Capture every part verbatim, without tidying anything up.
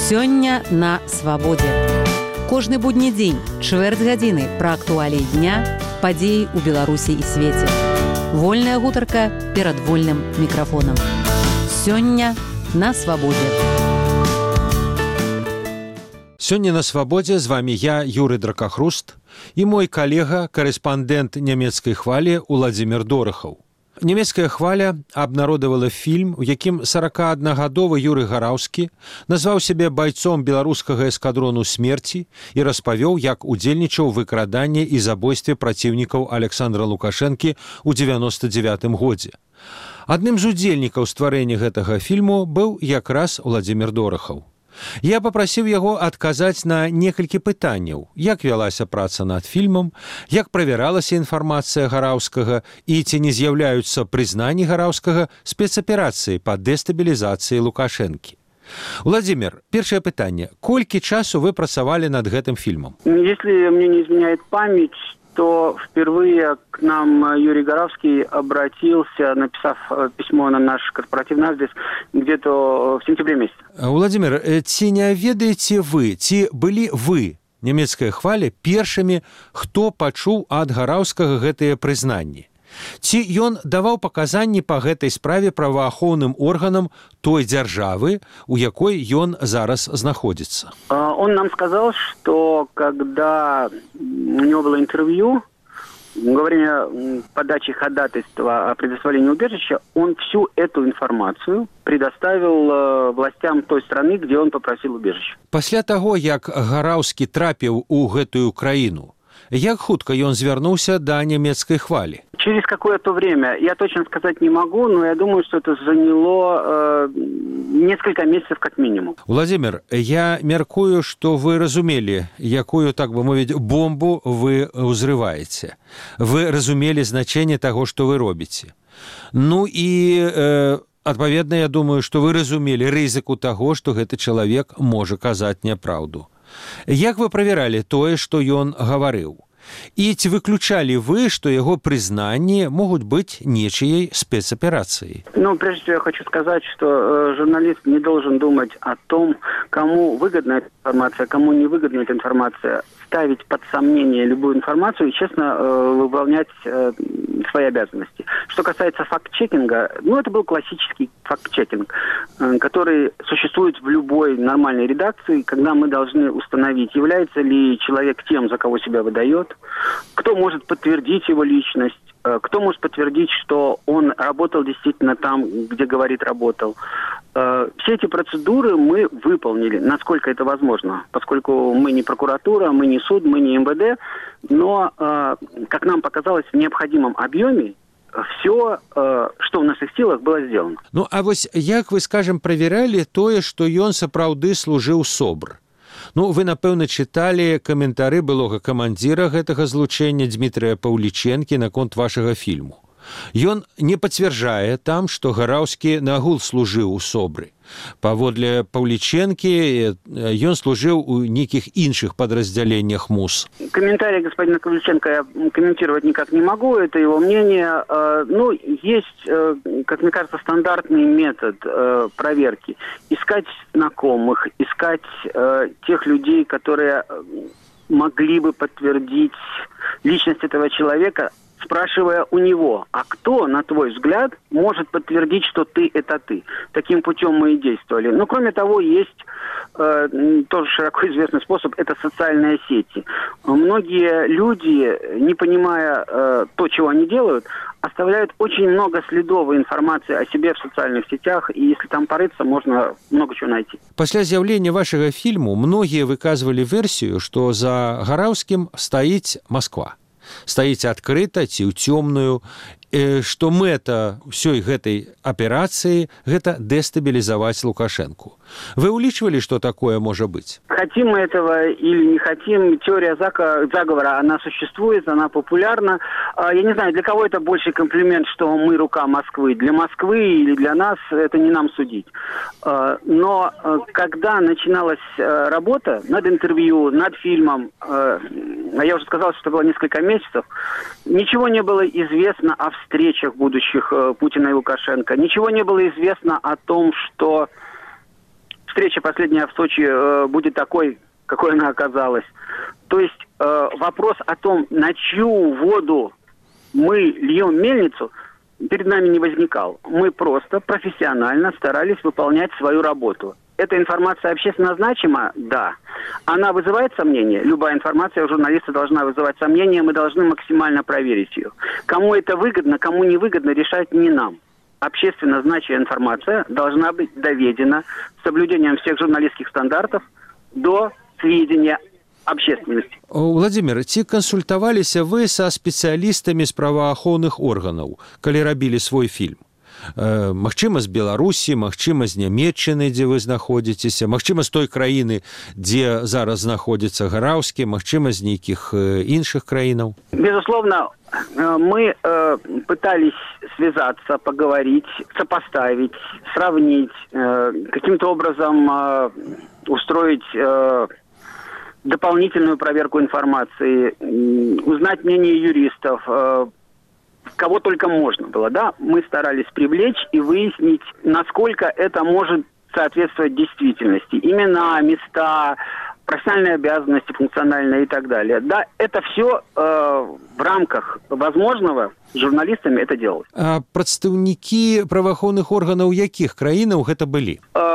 Сёння на свабодзе. Кожны будні дзень, чвэрць гадзіны пра актуаліі дня, падзеі ў Беларусі і свеце. Вольная гутарка перад вольным мікрафонам. Сёння на свабодзе. Сёння на свабодзе з вами я, Юрый Дракахруст, і мой калега, корэспандэнт нямецкай хвалі Уладзімір Дорахаў. Нямецкая хваля абнародавала фільм, у якім сорокааднагадовы Юрый Гараўскі назваў сябе байцом беларускага эскадрону смерці і распавёў, як удзельнічаў у выкраданні і забойстве праціўнікаў Александра Лукашэнкі ў дзевяноста дзевятым годзе. Адным з удзельнікаў стварэння гэтага фільму быў якраз Уладзімір Дорахаў. Я папрасіў яго адказаць на некалькі пытанняў, як вялася праца над фільмам, як правяралася інфармацыя Гараўскага і ці не з'яўляюцца прызнанні Гараўскага спецаперацыі па дэстабілізацыі Лукашэнкі. Владимир, першае пытанне. Колькі часу вы працавалі над гэтым фільмам? Если мне не изменяет память, то впервые к нам Юрий Гараўскі обратился, написав письмо на наш корпоративный адрес где-то в сентябре месяце. Владимир, ці не ведаеце вы, ці былі вы, нямецкая хваля, першымі, хто пачуў ад Гараўскага гэтыя прызнанні? Ці ён даваў паказанні па гэтай справе праваахоўным органам той дзяржавы, у якой ён зараз знаходзіцца? Он нам сказал, что когда у него было интервью, во время подачи ходатайства о предоставлении убежища, он всю эту информацию предоставил властям той страны, где он попросил убежища. Пасля таго, як Гараўскі трапіў у гэтую краіну, як хутка ён звярнуўся да нямецкай хвалі? Через какое-то время, я точно сказать не могу, но я думаю, что это заняло э, несколько месяцев как минимум. Владимир, я мяркую, что вы разумели, якую, так бы мовіць, бомбу вы узрываеце. Вы разумели значение того, что вы робіце. Ну и, э, адпаведна, я думаю, что вы разумели рызыку того, что гэты чалавек можа казаць няпраўду. Як вы правяралі тое, што ён гаварыў? І ці выключалі вы, што яго прызнанні могуць быць нечыяй спецаперацыяй? Ну, прежде всего, я хочу сказать, что э, журналист не должен думать о том, кому выгодна эта информация, кому не выгодна эта информация, ставить под сомнение любую информацию и честно э, выполнять э, свои обязанности. Что касается факт-чекинга, ну, это был классический факт-чекинг, э, который существует в любой нормальной редакции, когда мы должны установить, является ли человек тем, за кого себя выдает, кто может подтвердить его личность, кто может подтвердить, что он работал действительно там, где говорит работал. Все эти процедуры мы выполнили, насколько это возможно, поскольку мы не прокуратура, мы не суд, мы не эм вэ дэ, но, как нам показалось, в необходимом объеме все, что в наших силах, было сделано. Ну, а вось як вы, скажем, правяралі тое, што ён сапраўды служыў СОБР? Ну, вы, напэўна, чыталі каментары былога камандзіра гэтага злучэння Дмітрыя Паўлічэнкі наконт вашага фільму. Ён не пацвярджае там, што Гараўскі нагул служыў у СОБРы. Паводле Паўлічэнкі ён служыў у нейкіх іншых падраздзяленнях МУС. Комментарий господина Павличенко я комментировать никак не могу, это его мнение. Ну, есть, как мне кажется, стандартный метод проверки. Искать знакомых, искать тех людей, которые могли бы подтвердить личность этого человека, спрашивая у него, а кто, на твой взгляд, может подтвердить, что ты – это ты. Таким путем мы и действовали. Но, кроме того, есть э, тоже широко известный способ – это социальные сети. Многие люди, не понимая э, то, чего они делают, оставляют очень много следов информации о себе в социальных сетях, и если там порыться, можно много чего найти. Пасля з'яўлення вашага фільму многія выказвалі версію, што за Гараўскім стаіць Москва. Стаіць адкрыта ці ў цёмную, што мэта ўсёй гэтай аперацыі гэта дэстабілізаваць Лукашэнку. Вы улічвалі, что такое может быть? Хотим мы этого или не хотим, теория заговора, она существует, она популярна. Я не знаю, для кого это больше комплимент, что мы рука Москвы. Для Москвы или для нас, это не нам судить. Но когда начиналась работа над интервью, над фильмом, а я уже сказал, что это было несколько месяцев, ничего не было известно о встречах будущих Путина и Лукашенко. Ничего не было известно о том, что встреча последняя в Сочи э, будет такой, какой она оказалась. То есть э, вопрос о том, на чью воду мы льем мельницу, перед нами не возникал. Мы просто профессионально старались выполнять свою работу. Эта информация общественно значима? Да. Она вызывает сомнения? Любая информация у журналиста должна вызывать сомнения, мы должны максимально проверить ее. Кому это выгодно, кому не выгодно, решать не нам. Общественно значимая информация должна быть доведена с соблюдением всех журналистских стандартов до сведения общественности. Владимир, ці кансультаваліся вы са спецыялістамі з праваахоўных органаў, калі рабілі свой фільм? Э, магчыма, з Беларусі, магчыма, з Нямецчыны, дзе вы знаходзіцеся, магчыма, з той краіны, дзе зараз знаходзіцца Гараўскі, магчыма, з нейкіх э, іншых краінаў? Безусловно, мы э, пытались связаться, поговорить, сопоставить, сравнить, э, каким-то образом э, устроить э, дополнительную проверку информации, э, узнать мнение юристов, э, кого только можно было, да, мы старались привлечь и выяснить, насколько это может соответствовать действительности. Имена, места, профессиональные обязанности, функциональные и так далее. Да, это все э, в рамках возможного журналистами это делалось. А прадстаўнікі праваахоўных органаў якіх краінаў гэта былі?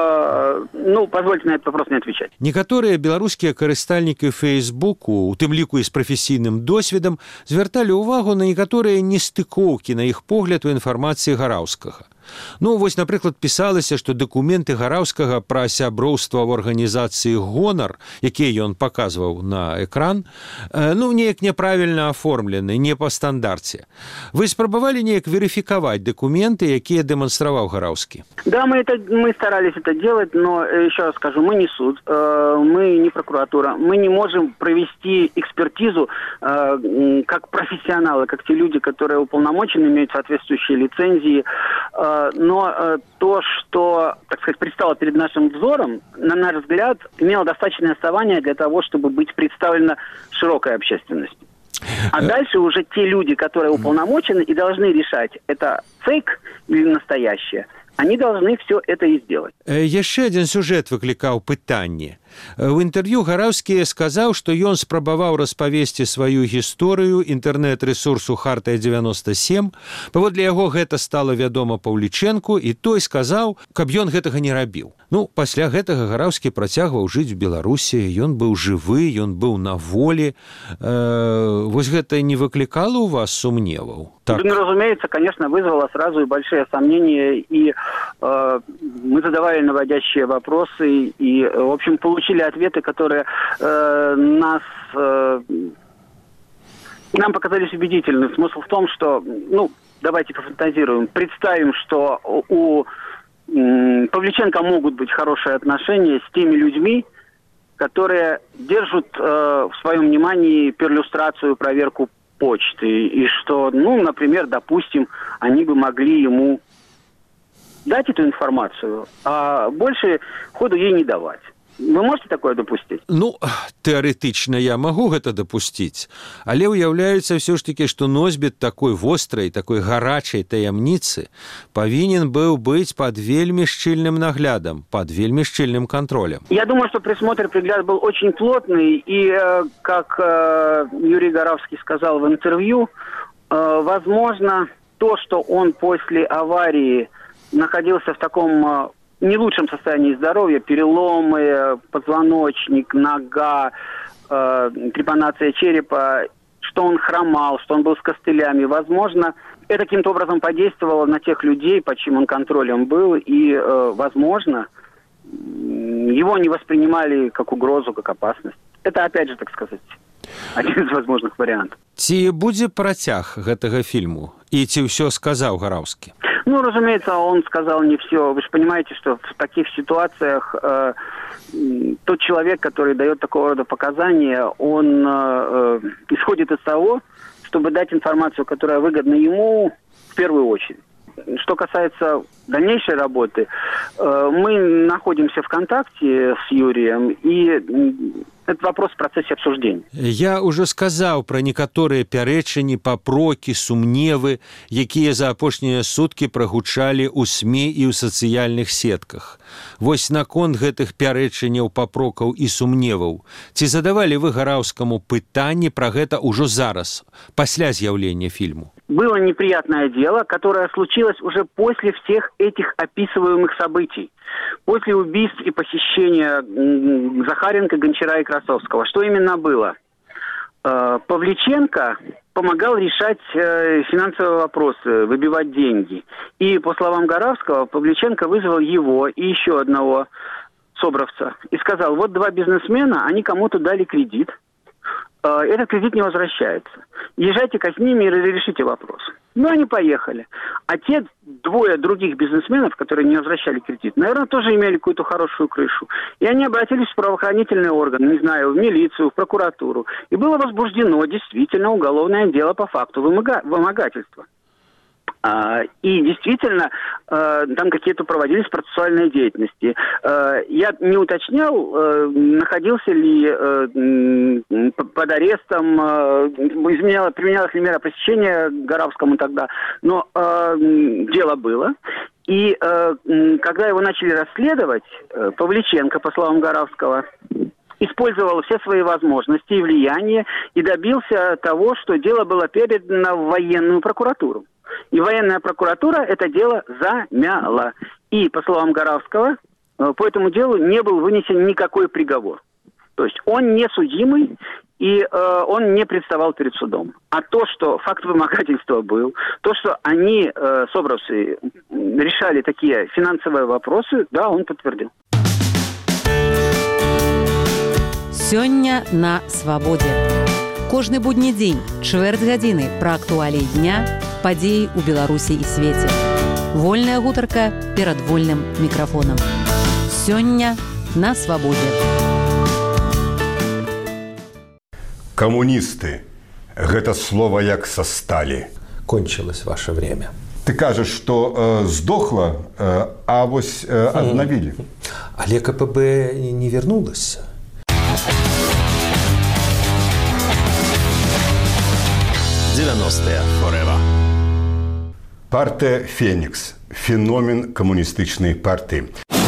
Э, ну, позвольте на этот вопрос не отвечать. Некаторыя беларускія карыстальнікі Фейсбуку, у тым ліку і з прафесійным досведам, звярталі ўвагу на некаторыя нестыкоўкі, на іх погляд у інфармацыі Гараўскага. Ну, вось, напрыклад, пісалася, што дакументы Гараўскага пра сяброўства ў арганізацыі «Гонар», якія ён паказваў на экран, ну, неяк няправільна аформлены, не па стандарце. Вы спрабавалі неяк верыфікаваць дакументы, якія дэманстраваў Гараўскі? Да, мы, это, мы старались это делать, но, еще раз скажу, мы не суд, мы не прокуратура, мы не можем провести экспертизу как профессионалы, как те люди, которые уполномочены, имеют соответствующие лицензии. Но то, что, так сказать, предстало перед нашим взором, на наш взгляд, имело достаточное основание для того, чтобы быть представлено широкой общественности. А дальше уже те люди, которые уполномочены и должны решать, это фейк или настоящее, они должны все это и сделать. Яшчэ адзін сюжэт выклікаў пытанне. У інтэрв'ю Гараўскі сказаў, што ён спрабаваў распавесці сваю гісторыю інтэрнэт-рэсурсу «Хартыя дзевяноста сем». Паводле яго гэта стала вядома Паўлічэнку, і той сказаў, каб ён гэтага не рабіў. Ну, пасля гэтага Гараўскі працягваў жыць у Беларусі, ён быў жывы, ён быў на волі. Э, вось гэта не выклікала у вас сумневаў? Так. Ну, разумеется, конечно, вызвало сразу и большие сомнения, и э, мы задавали наводящие вопросы, и, в общем, получили ответы, которые э, нас, э, нам показались убедительными. Смысл в том, что, ну, давайте пофантазируем, представим, что у э, Павличенко могут быть хорошие отношения с теми людьми, которые держат э, в своем внимании перлюстрацию, проверку почты, и что, ну, например, допустим, они бы могли ему дать эту информацию, а больше ходу ей не давать. Вы можете такое допустить? Ну, тэарэтычна я магу гэта дапусціць, але ўяўляецца ўсё ж такі, што носьбіт такой вострай, такой гарачай таямніцы павінен быў быць пад вельмі шчыльным наглядам, пад вельмі шчыльным контролем. Я думаю, что присмотр, пригляд был очень плотный, и, как Юрий Гаравский сказал в интервью, возможно, то, что он после аварии находился в таком не лучшем состоянии здоровья, переломы, позвоночник, нога, э, трепанация черепа, что он хромал, что он был с костылями. Возможно, это каким-то образом подействовало на тех людей, под чьим он контролем был, и, э, возможно, его не воспринимали как угрозу, как опасность. Это, опять же, так сказать, один из возможных вариантов. Ці будзе працяг гэтага фільму? І ці ўсё сказаў Гараўскі? Ну, разумеется, он сказал не все. Вы же понимаете, что в таких ситуациях э, тот человек, который дает такого рода показания, он э, исходит из того, чтобы дать информацию, которая выгодна ему в первую очередь. Что касается дальнейшей работы, э, мы находимся в контакте с Юрием, и Это вопрос в процессе обсуждения. Я уже сказал про некоторые пярэчанні, папроки, сумневы, якія за апошнія суткі прагучалі ў СМИ і ў сацыяльных сетках. Вось наконт гэтых пярэчанняў, папрокаў і сумневаў. Ці задавалі вы Гараўскаму пытанні пра гэта ўжо зараз, пасля з'яўлення фильму? Было неприятное дело, которое случилось уже после всех этих описываемых событий. После убийств и похищения Захаренко, Гончара и Красовского. Что именно было? Павличенко помогал решать финансовые вопросы, выбивать деньги. И, по словам Гаравского, Павличенко вызвал его и еще одного собровца. И сказал, вот два бизнесмена, они кому-то дали кредит. Этот кредит не возвращается. Езжайте-ка с ними и разрешите вопрос. Ну, они поехали. А те двое других бизнесменов, которые не возвращали кредит, наверное, тоже имели какую-то хорошую крышу. И они обратились в правоохранительные органы, не знаю, в милицию, в прокуратуру. И было возбуждено действительно уголовное дело по факту вымога- вымогательства. И действительно, там какие-то проводились процессуальные деятельности. Я не уточнял, находился ли под арестом, изменяла, применялась ли мера пресечения Гаравскому тогда, но дело было. И когда его начали расследовать, Павличенко, по словам Гаравского, использовал все свои возможности и влияние и добился того, что дело было передано в военную прокуратуру. И военная прокуратура это дело замяла. И, по словам Гаравского, по этому делу не был вынесен никакой приговор. То есть он не судимый, и э, он не представал перед судом. А то, что факт вымогательства был, то, что они, э, собравцы, решали такие финансовые вопросы, да, он подтвердил. Сёння на свабодзе. Кожны будні дзень, чвэрць гадзіны пра актуаліі дня, падзеі ў Беларусі і свеце. Вольная гутарка перад вольным мікрафонам. Сёння на свабодзе. Камуністы. Гэта слова як са сталі. Кончилось ваше время. Ты кажаш, што э, здохла, э, а вось э, аднавілі. Але КПБ не вернулася. девяностые forever. Партыя «Фенікс» – феномен камуністычнай партыі.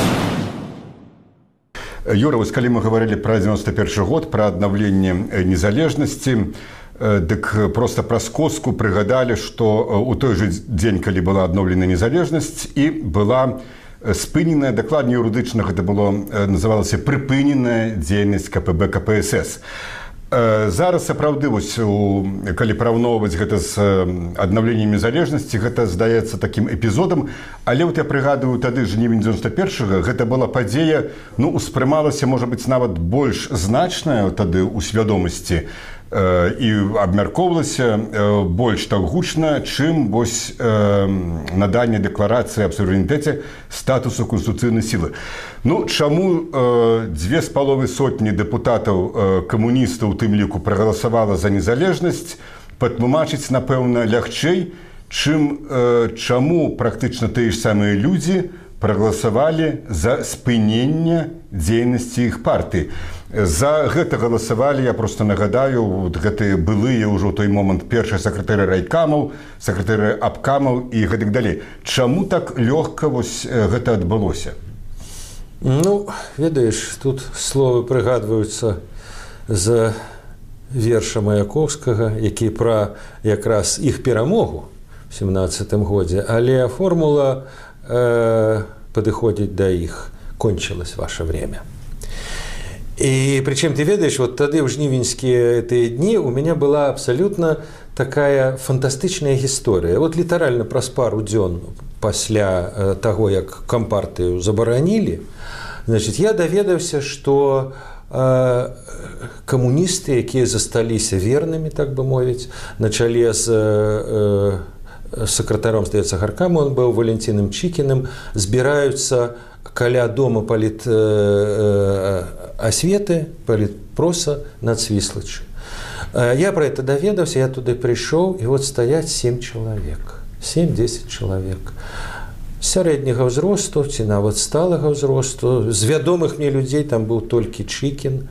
Юра, вось калі мы гаварылі пра девяносто першы год, пра аднаўленне незалежнасці, дык проста праз коску прыгадалі, што у той жа дзень, калі была адноўлена незалежнасць, і была спыненая, дакладней юрыдычна гэта было, называлася прыпыненая дзейнасць КПБ КПСС. Зараз сапраўды, вось, калі параўноўваць гэта з аднаўленнем незалежнасці, гэта здаецца такім эпізодам, але вот я прыгадываю, тады жнівень девяносто першага гэта была падзея, ну, успрымалася, можа быць, нават больш значная тады ў свядомасці і абмяркоўвалася больш так гучна, чым вось наданне дэкларацыі аб суверэнітэце статусу канстытуцыйнай сілы. Ну, чаму дзве з паловай сотні дэпутатаў камуністаў у тым ліку прагаласавала за незалежнасць, патлумачыць, напэўна, лягчэй, чым чаму практычна тыя ж самыя людзі прагаласавалі за спыненне дзейнасці іх партыі. За гэта галасавалі, я просто нагадаю, вот гэтыя былыя ўжо ў той момант першыя сакратары райкамаў, сакратары абкамаў і гэтак далей. Чаму так лёгка вось гэта адбылося? Ну, ведаеш, тут словы прыгадваюцца з верша Маяковскага, які пра якраз іх перамогу в семнадцатым годзе, але формула э, падыходзіць да іх. Кончилось ваше время. И причем, ты ведаешь, вот тогда в жнивеньские эти дни у меня была абсолютно такая фантастичная история. Вот литерально праз пару дзён пасля того, как компартию забаранили, значит, я доведался, что э, коммунисты, якія засталіся верными, так бы мовіць, на чале з э, сакратаром, здаецца, гаркаму, он был Валентином Чикиным, збіраюцца каля дома полит э, осветы, политпроса над Свислочью. Я про это доведался, я туда пришел, и вот стоять семь человек, семь-десять человек. Сярэдняга ўзросту, ці нават сталага ўзросту. З вядомых мне людзей там быў толькі Чыкін,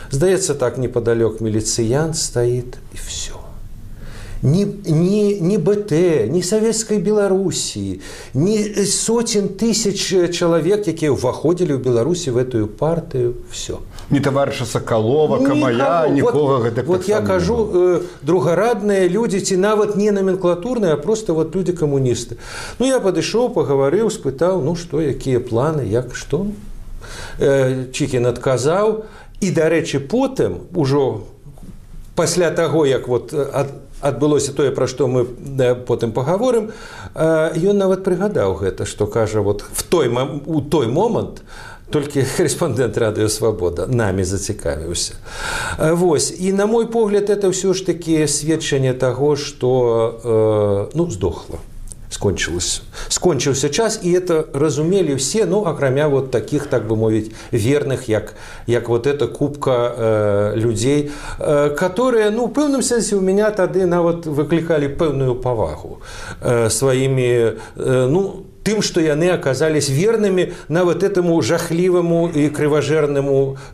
Здаецца, так непадалёк міліцыянт стаіць, і все. Ні, ні, ні БТ, ні Савецкай Беларусі, ні сотен тысяч чалавек, якія ўваходзілі ў Беларусі в эту партыю, все. Ні таварыша Сакалова, Камая, нікога вот, гэтак вот я кажу, э, другарадныя людзі, ці нават не номенклатурныя, а просто вот людзі камуністы. Ну, я падышоў, пагаварыў, спытаў, ну што, якія планы, як, што? Э, Чікін адказаў, і, дарэчы, потым, ужо пасля таго, як вот ад, адбылося тое, пра што мы потым пагаворым, ён нават прыгадаў гэта, што кажа, вот в той, у той момант толькі корэспандэнт радыё «Свабода» намі зацікавіўся. Вось. І, на мой погляд, это ўсё ж такі сведчанне таго, што ну, здохла. Скончылася. Скончыўся час, і это разумелі ўсе, ну, акрамя вот таких, так бы мовіць, верных, як, як вот эта купка э, людзей, э, которые, ну, у пэўным сэнсе у меня тады нават выклікалі пэўную павагу э, сваімі, э, ну, тым, што яны аказались вернымі нават этому жахліваму і крыважэрнаму э,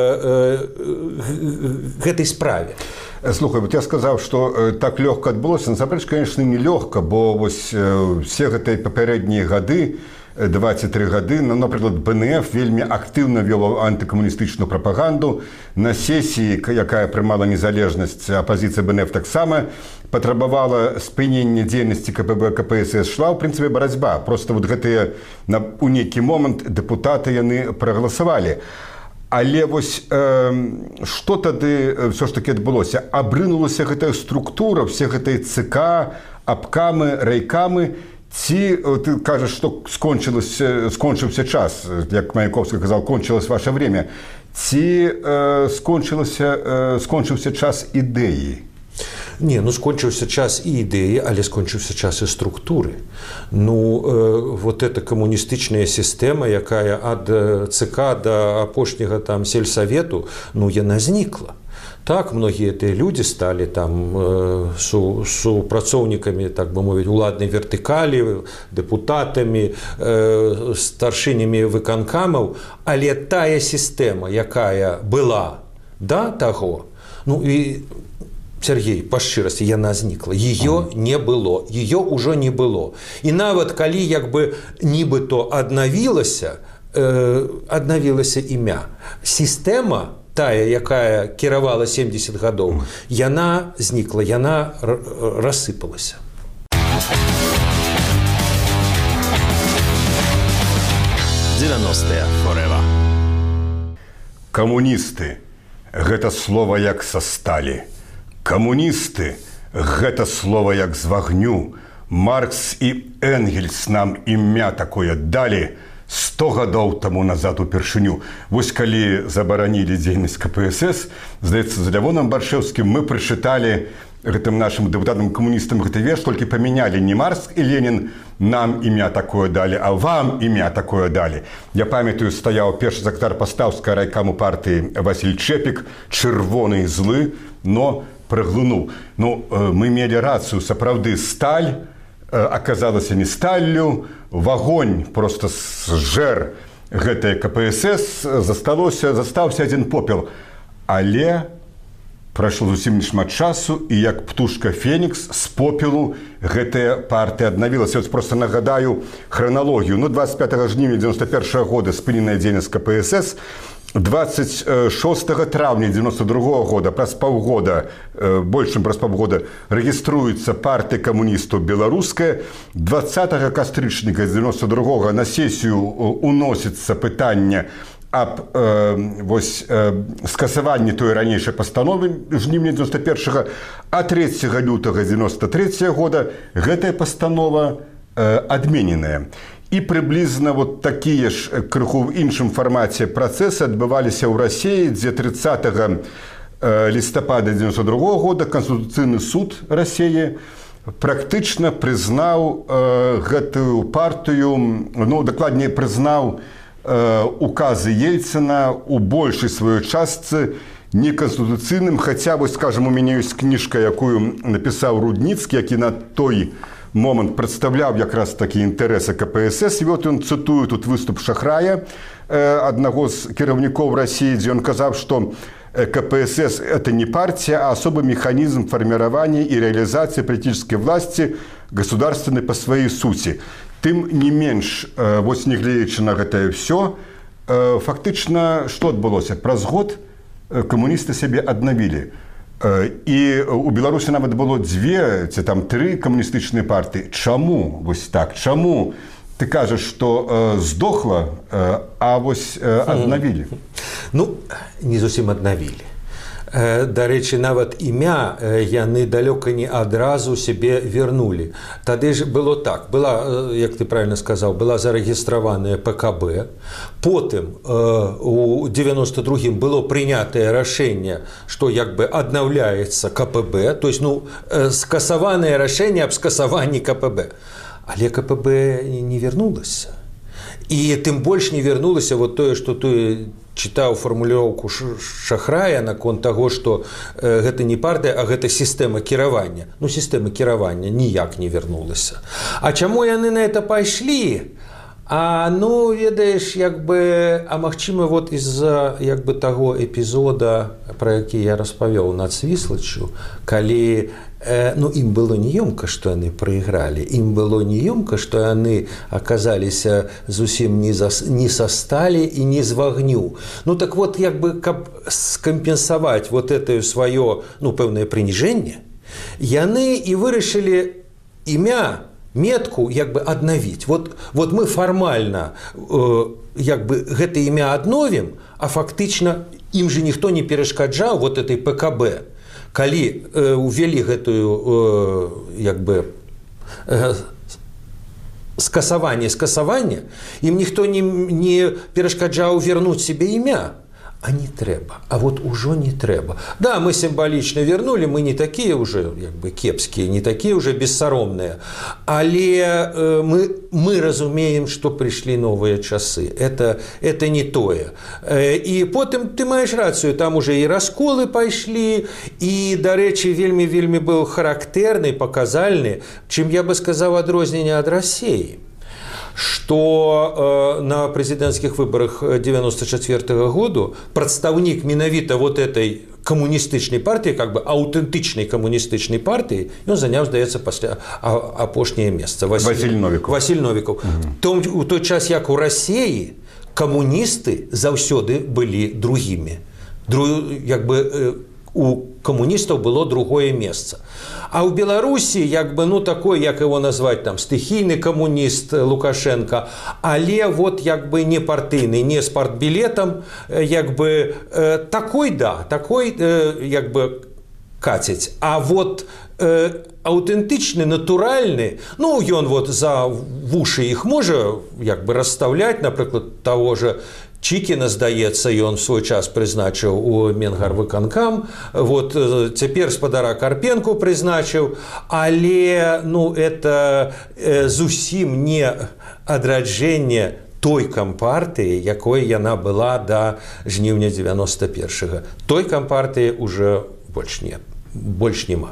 э, гэтай справе. Слухай, вот я сказаў, што э, так лёгка адбылося. Насамрэч, конечно, не лёгка, бо вось э, все гэтыя папярэднія гады, двадцать три гады, ну, напрыклад, БНФ вельмі актыўна вёў антыкамуністычную прапаганду. На сесіі, якая прымала незалежнасць, апазіцыя БНФ таксама патрабавала спынення дзейнасці КПБ, КПСС, шла, ў прынцыпе, барацьба. Просто вот гэтыя, на, у нейкі момант дэпутаты яны прагаласавалі. Але вось э, што тады ўсё ж такі адбылося? Абрынулася гэтая структура, все гэтыя ЦК, абкамы, райкамы, ці ты кажаш, што скончыўся час, як Маяковскі казаў, кончылось ваше время, ці э, скончылася, э, скончыўся час ідэі? Не, ну скончыўся час і ідэі, але скончыўся час і структуры. Ну, э, вот эта камуністычная сістэма, якая ад ЦК да апошняга там сельсавету, ну, яна знікла. Так, многія тыя людзі сталі там э, су, супрацоўнікамі, так бы мовіць, уладнай вертыкалі, дэпутатамі, э, старшынямі выканкамаў, але тая сістэма, якая была да таго, ну і Сергей, па шчырасці, яна знікла. Ее не было. Ее ўжо не было. І нават калі як бы нібыто аднавілася, э, аднавілася імя, сістэма тая, якая кіравала семьдесят гадоў, яна знікла, яна рассыпалася. девяностые forever. Камуністы – гэта слова як са сталі. Камуністы – гэта слова як з вагню. Маркс і Энгельс нам імя такое далі сто гадоў таму назад упершыню. Вось калі забаранілі дзейнасць КПСС, здаецца, з Лявонам Баршэўскім мы прачыталі гэтым нашим дэпутатам камуністам гэты верш, толькі памянялі не Маркс і Ленін нам імя такое далі, а вам імя такое далі. Я памятаю, стаяў першы сакратар пастаўскага райкаму партыі Васіль Чэпік, чырвоны і злы, но праглынуў. Ну, мы мелі рацыю, сапраўды, сталь аказалася не сталлю, вагонь просто зжэр гэтае КПСС, засталося, застаўся адзін попел. Але прайшло зусім нешмат часу, і як птушка Фенікс з попелу гэтая партыя аднавілася. Вось просто нагадаю храналогію. Ну, двадцать пятого жніўня девяносто первого года спыненая дзейнасць КПСС, двадцать шестого травня девяносто другого года, праз паўгода, больш чым праз паўгода, рэгіструецца партыя камуністаў беларуская. двадцатого кастрычніка девяносто другого на сесію уносіцца пытанне аб э, вось, э, скасаванні той ранейшай пастановы жніўня девяносто первого, а трэцяга лютага девяносто третьего года гэтая пастанова э, адмененая. І прыблізна вот такія ж крыху ў іншым фармаце працэсы адбываліся ў Расіі, дзе тридцатого лістапада девяносто другого года Конституцыйны суд Расіі практычна прызнаў э, гэтую партыю, ну, дакладней прызнаў э, указы Ельцына у большай сваёй частцы неканстытуцыйным, хаця, вось, скажем, у мяне ёсць кніжка, якую напісаў Рудніцкі, які на той момант прадстаўляў якраз такі інтарэсы КПСС. І вот ён цытую тут выступ Шахрая, аднаго з кіраўнікоў Расіі, дзе ён казаў, што ка пэ эс эс – это не партия, а особый механизм формирования и реализации политической власти, государственной по своей сути. Тым не менш, вот нягледзячы на гэтае ўсё, фактычна, што адбылося? Праз год камуністы сябе аднавілі. І у Беларусі нават было дзве ці там тры камуністычныя партыі. Чаму вось так? Чаму ты кажаш, што здохла, а вось аднавілі? Ну, не зусім аднавілі. Дарэчы, нават імя яны далёка не адразу сябе вярнулі. Тады ж было так. Была, як ты правильно сказаў, была зарэгістраваная пэ ка бэ. Потым у девяносто другім было прынятае рашэнне, што як бы аднаўляецца ка пэ бэ, то есть, ну, скасаванае рашэнне аб скасаванні ка пэ бэ. Але ка пэ бэ не вярнулася. І тым больш не вярнулася вот тое, што ты чытаў фармулёўку Шахрая наконт таго, што э, гэта не партыя, а гэта сістэма кіравання. Ну, сістэма кіравання ніяк не вярнулася. А чаму яны на это пайшлі? А, ну, ведаеш, як бы, а магчыма, вот из-за як бы таго эпізода, пра які я распавёў над Свіслаччу, калі э, ну, ім было неёмка, што яны прайгралі, ім было неёмка, што яны аказаліся зусім не, за, не са сталі і не з вагню. Ну, так вот, як бы, каб скампенсаваць вот это сваё, ну, пэўнае прыніжэнне, яны і вырашылі імя, метку як бы аднавіць. Вот, вот мы фармальна э, як бы гэта імя адновім, а фактычна ім же ніхто не перашкаджаў вот этой пэ ка бэ. Калі э, увялі гэтую э, як бы э, скасаванне скасавання, ім ніхто не, не перашкаджаў вярнуць себе імя. А не трэба. А вот ужо не трэба. Да, мы сімвалічна вярнулі, мы не такія ўжо як бы кепскія, не такія ўжо бессаромныя. Але э, мы, мы разумеем, што прыйшлі новыя часы. Это, это не тое. Э, і потым ты маеш рацыю, там уже і расколы пайшлі, і, дарэчы, вельмі-вельмі быў характэрны, паказальны, чым я бы сказаў адрозненне ад Расіі. Что э, на президентских выборах девяносто четвёртого года представник менавіта вот этой коммунистичной партии, как бы аутентичной коммунистичной партии, он занял, здаецца, пасля апошняе месца. Василь, Василь Новиков. Василь Новиков. Угу. Том, у той час, як у России, коммунисты заўсёды были другими. Дру, як бы, э, у коммунистов было другое место. А у Беларуси, як бы, ну, такой, як его назвать, там, стихийный коммунист Лукашенко, але вот, як бы, не партийный, не с партбилетом, як бы, э, такой, да, такой, э, як бы, катить. А вот э, аутентичный, натуральный, ну, он вот за вуши их может, як бы, расставлять, например, того же Чікіна, здаецца, і он в свой час прызначыў у Менгарвыканкам, вот цяпер спадара Карпенку прызначыў, але, ну, это э, зусім не адраджэнне той кампартыі, якой яна была да жніўня девяносто першага. Той кампартыі уже больш не, больш нема.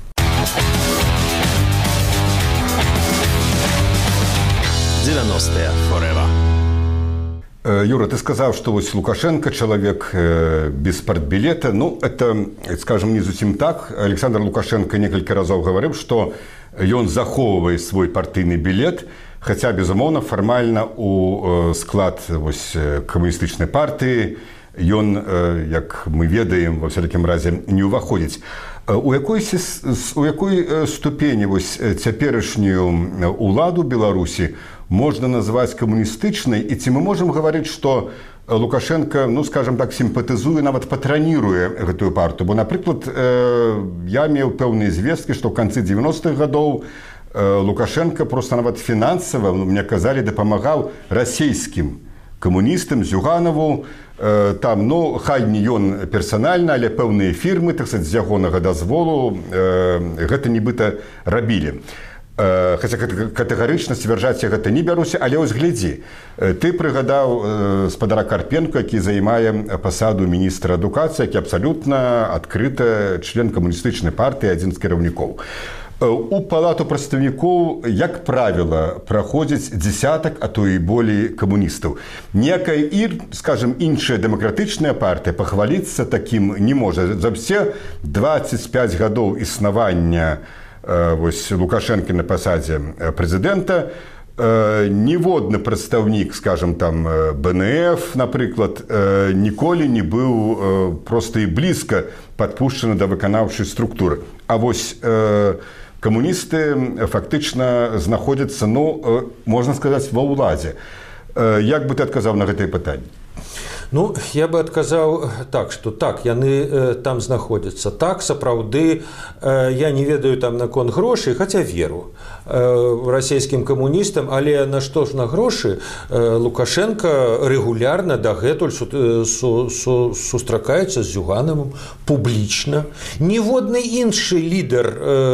девяностые forever. Юра, ты сказал, что вот Лукашенко человек без партбилета. Ну, это, скажем, не зусім так. Александр Лукашенко несколько разов говорил, что он захоўвае свой партийный билет, хотя, безумоўна, формально у склад вось, коммунистычнай партии он, як мы ведаем, во всякім разе не уваходзіць. У якой, у якой ступені вось цяперашнюю уладу Беларусі можно назвать коммунистычнай, и ці мы можем говорить, что Лукашенко, ну, скажем так, симпатизуе, нават патраніруе гэтую партию. Бо, напрыклад, я меў пэўныя звесткі, што ў канцы девяностых гадоў Лукашенко просто нават фінансава, мне казалі, дапамагаў расійскім камуністам, Зюганову, там, ну, хай не ён персанальна, але пэўныя фірмы, так сказать, з ягонага дазволу гэта нібыта рабілі. Хаця катэгарычна сцвярджаць я гэта не бяруся, але ось глядзі. Ты прыгадаў спадара Карпенко, які займае пасаду міністра адукацыі, які абсалютна адкрыта член камуністычнай партыі, адзін з кіраўнікоў. У палату прадстаўнікоў, як правіла, праходзіць дзесятак, а то і болей камуністаў. Некая, скажем, іншая дэмакратычная партыя пахваліцца такім не можа. За все дваццаць пяць гадоў існавання вось, Лукашэнкі на пасадзе прэзідэнта ніводны прадстаўнік, скажем, там бэ эн эф, напрыклад, ніколі не быў проста і блізка падпушчаны да выканаўчай структуры. А вось камуністы фактычна знаходзяцца, ну, можна сказаць, ва ўладзе. Як бы ты адказаў на гэтае пытанне? Ну, я бы адказаў так, што так, яны э, там знаходзяцца. Так, сапраўды, э, я не ведаю там наконт грошай, хаця веру э, расійскім камуністам, але на што ж на грошы э, Лукашенко рэгулярна дагэтуль су, су, су, сустракаецца з Зюганавым публічна. Ніводны іншы лідар,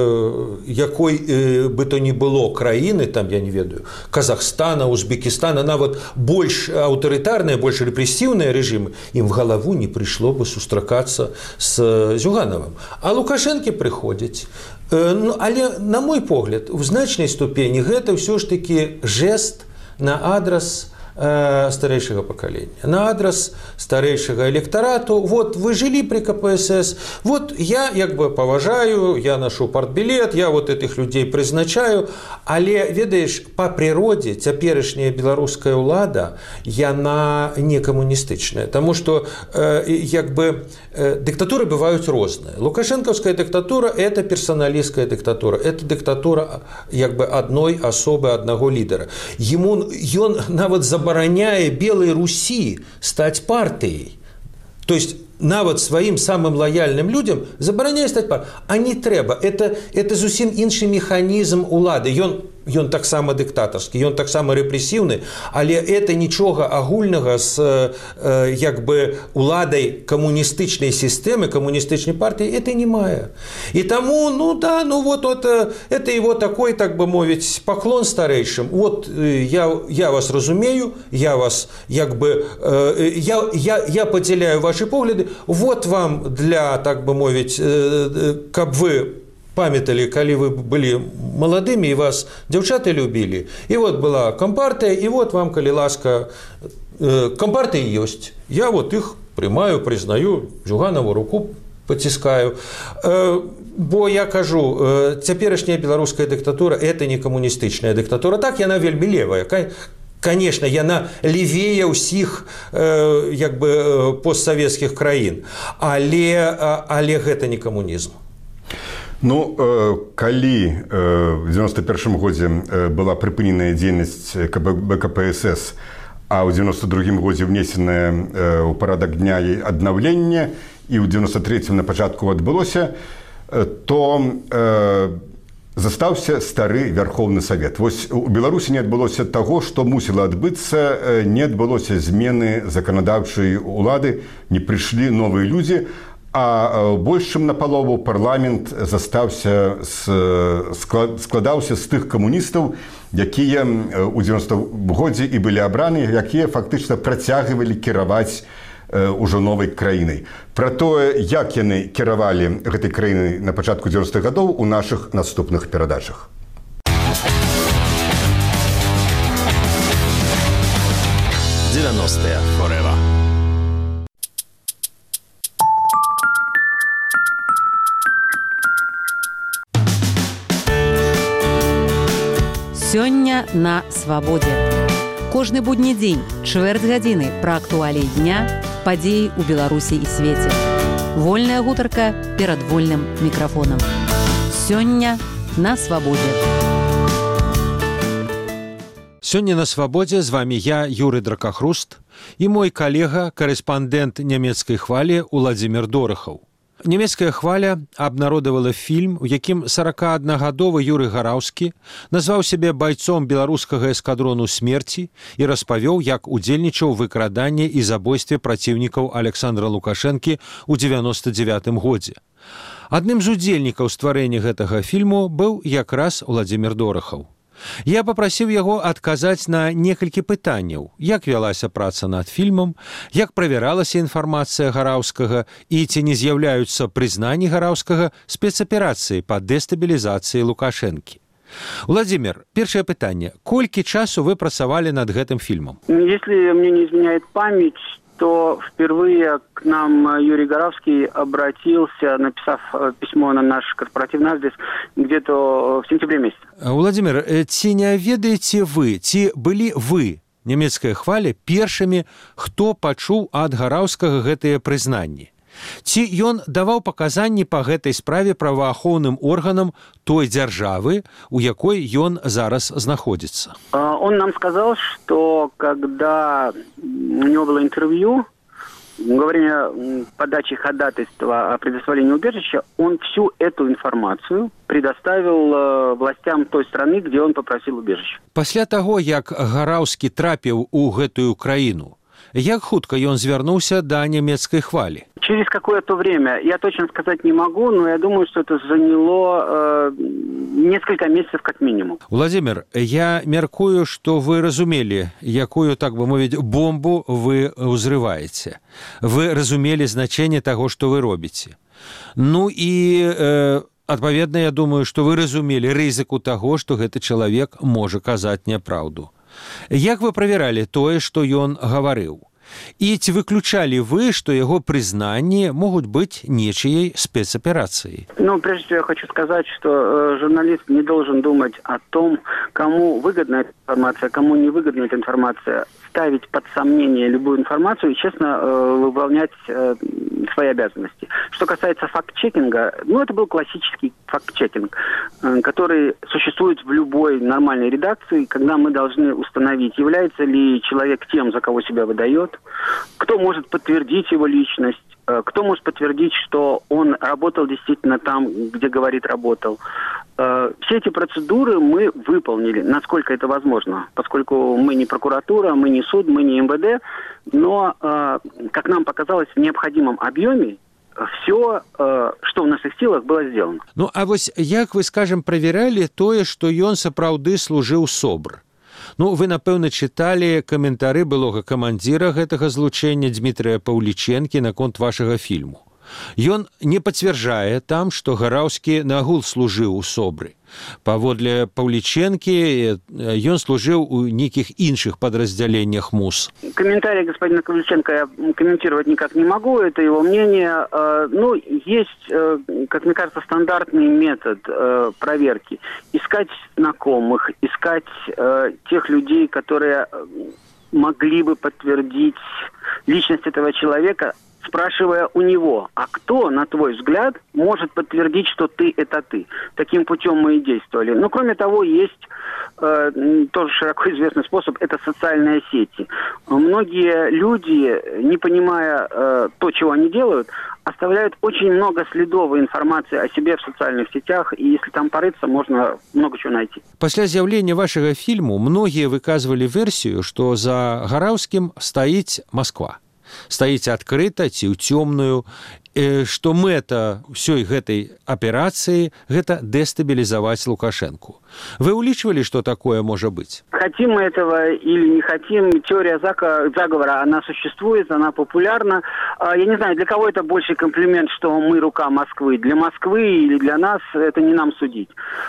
э, якой э, бы то ні было краіны, там, я не ведаю, Казахстана, Узбекистана, нават больш аўтарытарныя, больш рэпрэсіўныя режимы, им в голову не пришло бы сустракаться с Зюгановым. А Лукашенко приходит. Ну, але, на мой погляд, в значной ступени это все ж таки жест на адрес старейшего поколения, на адрес старейшего электорату. Вот вы жили при ка пэ эс эс, вот я як бы поважаю, я ношу партбилет, я вот этих людей призначаю, але, ведаешь, по природе цяперашняя беларуская ўлада, яна не камуністычная, потому что э, як бы э, диктатуры бывают разные. Лукашенковская диктатура – это персоналистская диктатура, это диктатура як бы одной особы, одного лидера. Ему, он нават за забараняе Белой Руси стать партией. То есть нават сваім самым лояльным людям забараняе стаць партыяй. А не трэба. Это, это зусім іншы механізм улады. Ён, ён таксама дыктатарскі, ён таксама рэпрэсіўны, але это нічога агульнага з э, як бы уладай камуністычнай сістэмы, камуністычнай партыі это не мае. І таму, ну да, ну вот, вот это его такой, так бы мовіць, паклон старэйшым. Вот я, я вас разумею, я вас як бы э, я, я, я падзяляю ваши погляды. Вот вам для, так бы мовіць, э, каб вы памяталі, калі вы былі маладымі і вас дзяўчаты любілі. І вот была кампартыя, і вот вам, калі ласка, кампартыя ёсць. Я вот іх прымаю, прызнаю, Зюганову руку паціскаю. Бо я кажу, цяперашняя беларуская дыктатура – это не камуністычная дыктатура. Так, яна вельмі левая. Конечно, яна левее ўсіх э, як бы постсавецкіх краін, але, але гэта не камунізм. Ну, э, калі э, в девяносто первом годзе была прыпыненая дзейнасць бэ ка пэ эс эс, а ў девяносто другом годзе внесенае э, ў парадак дня і аднаўленне, і ў девяносто третьем на пачатку адбылося, э, то э, застаўся стары Вярхоўны Савет. Вось у Беларусі не адбылося таго, што мусіла адбыцца, не адбылося змены заканадаўчай улады, не прыйшлі новыя людзі, а больш чым напалову парламент застаўся з, складаўся з тых камуністаў, якія ў девяностом годзе і былі абраны, якія фактычна працягвалі кіраваць ўжо новай краінай. Пра тое, як яны кіравалі гэтай краінай на пачатку девяностых гадоў у нашых наступных перадачах. девяностые Forever. Сёння на свабодзе. Кожны будні дзень, чвэрць гадзіны пра актуаліі дня, падзеі ў Беларусі і свеце. Вольная гутарка перад вольным мікрафонам. Сёння на свабодзе. Сёння на свабодзе з вами я, Юры Дракахруст, і мой калега, карэспандэнт нямецкай хвалі Уладзімір Дорахаў. Нямецкая хваля абнародавала фільм, у якім сорокааднагадовы Юры Гараўскі назваў сябе байцом беларускага эскадрону смерці і распавёў, як удзельнічаў у выкраданні і забойстве праціўнікаў Александра Лукашэнкі ў девяносто девятым годзе. Адным з удзельнікаў стварэння гэтага фільму быў якраз Уладзімір Дорахаў. Я папрасіў яго адказаць на некалькі пытанняў, як вялася праца над фільмам, як правяралася інфармацыя Гараўскага і ці не з'яўляюцца прызнанні Гараўскага спецаперацыі па дэстабілізацыі Лукашэнкі. Владимир, першае пытанне. Колькі часу вы працавалі над гэтым фільмам? Если мне не изменяет память, то впервые к нам Юрий Горавский обратился, написав письмо на наш корпоративный адрес где-то в сентябре месяце. Владимир, ці не ведаеце вы, ці былі вы, нямецкая хваля, першымі, хто пачуў ад Гараўскага гэтыя прызнанні? Ці ён даваў паказанні па гэтай справе праваахоўным органам той дзяржавы, у якой ён зараз знаходзіцца? Он нам сказал, что когда у него было интервью, во время подачи ходатайства о предоставлении убежища, он всю эту информацию предоставил властям той страны, где он попросил убежища. Пасля таго, як Гараўскі трапіў у гэтую краіну, як хутка ён звярнуўся да нямецкай хвалі? Через какое-то время, я точно сказать не могу, но я думаю, что это заняло э, несколько месяцев как минимум. Владимир, я мяркую, што вы разумелі, якую, так бы мовіць, бомбу вы ўзрываеце. Вы разумелі значэнне таго, што вы робіце. Ну і, э, адпаведна, я думаю, што вы разумелі рызыку таго, што гэты чалавек можа казаць няпраўду. Як вы правяралі тое, што ён гаварыў? І ці выключалі вы, што яго прызнанні могуць быць нечией спецоперацией? Ну, прежде всего, я хочу сказать, что э, журналист не должен думать о том, кому выгодна эта информация, кому не выгодна эта информация, ставить под сомнение любую информацию и честно э, выполнять э, свои обязанности. Что касается факт-чекинга, ну, это был классический факт-чекинг, э, который существует в любой нормальной редакции, когда мы должны установить, является ли человек тем, за кого себя выдает, кто может подтвердить его личность, кто может подтвердить, что он работал действительно там, где говорит работал. Все эти процедуры мы выполнили, насколько это возможно, поскольку мы не прокуратура, мы не суд, мы не эм вэ дэ, но, как нам показалось, в необходимом объеме все, что в наших силах, было сделано. Ну, а вось як вы, скажем, проверяли тое, что ён сапраўды служыў СОБР? Ну, вы, напэўна, чыталі каментары былога камандзіра гэтага злучэння Дмітрыя Паўлічэнкі наконт вашага фільму. Ён не пацвярджае там, што Гараўскі нагул служыў у СОБРы. Паводле Паўлічэнкі ён служыў у нейкіх іншых подразделениях МУС. Комментарий господина Павличенко я комментировать никак не могу, это его мнение. Ну, есть, как мне кажется, стандартный метод проверки. Искать знакомых, искать тех людей, которые могли бы подтвердить личность этого человека, спрашивая у него, а кто, на твой взгляд, может подтвердить, что ты – это ты. Таким путем мы и действовали. Но, кроме того, есть э, тоже широко известный способ – это социальные сети. Многие люди, не понимая э, то, чего они делают, оставляют очень много следов информации о себе в социальных сетях, и если там порыться, можно много чего найти. Пасля з'яўлення вашага фільму многія выказвалі версію, што за Гараўскім стаіць Москва. Стаіць адкрыта ці ў цёмную, што мэта ўсёй гэтай аперацыі гэта дэстабілізаваць Лукашэнку. Вы улічвалі, что такое может быть? Хотим мы этого или не хотим, теория заговора, она существует, она популярна. Я не знаю, для кого это больше комплимент, что мы рука Москвы. Для Москвы или для нас, это не нам судить.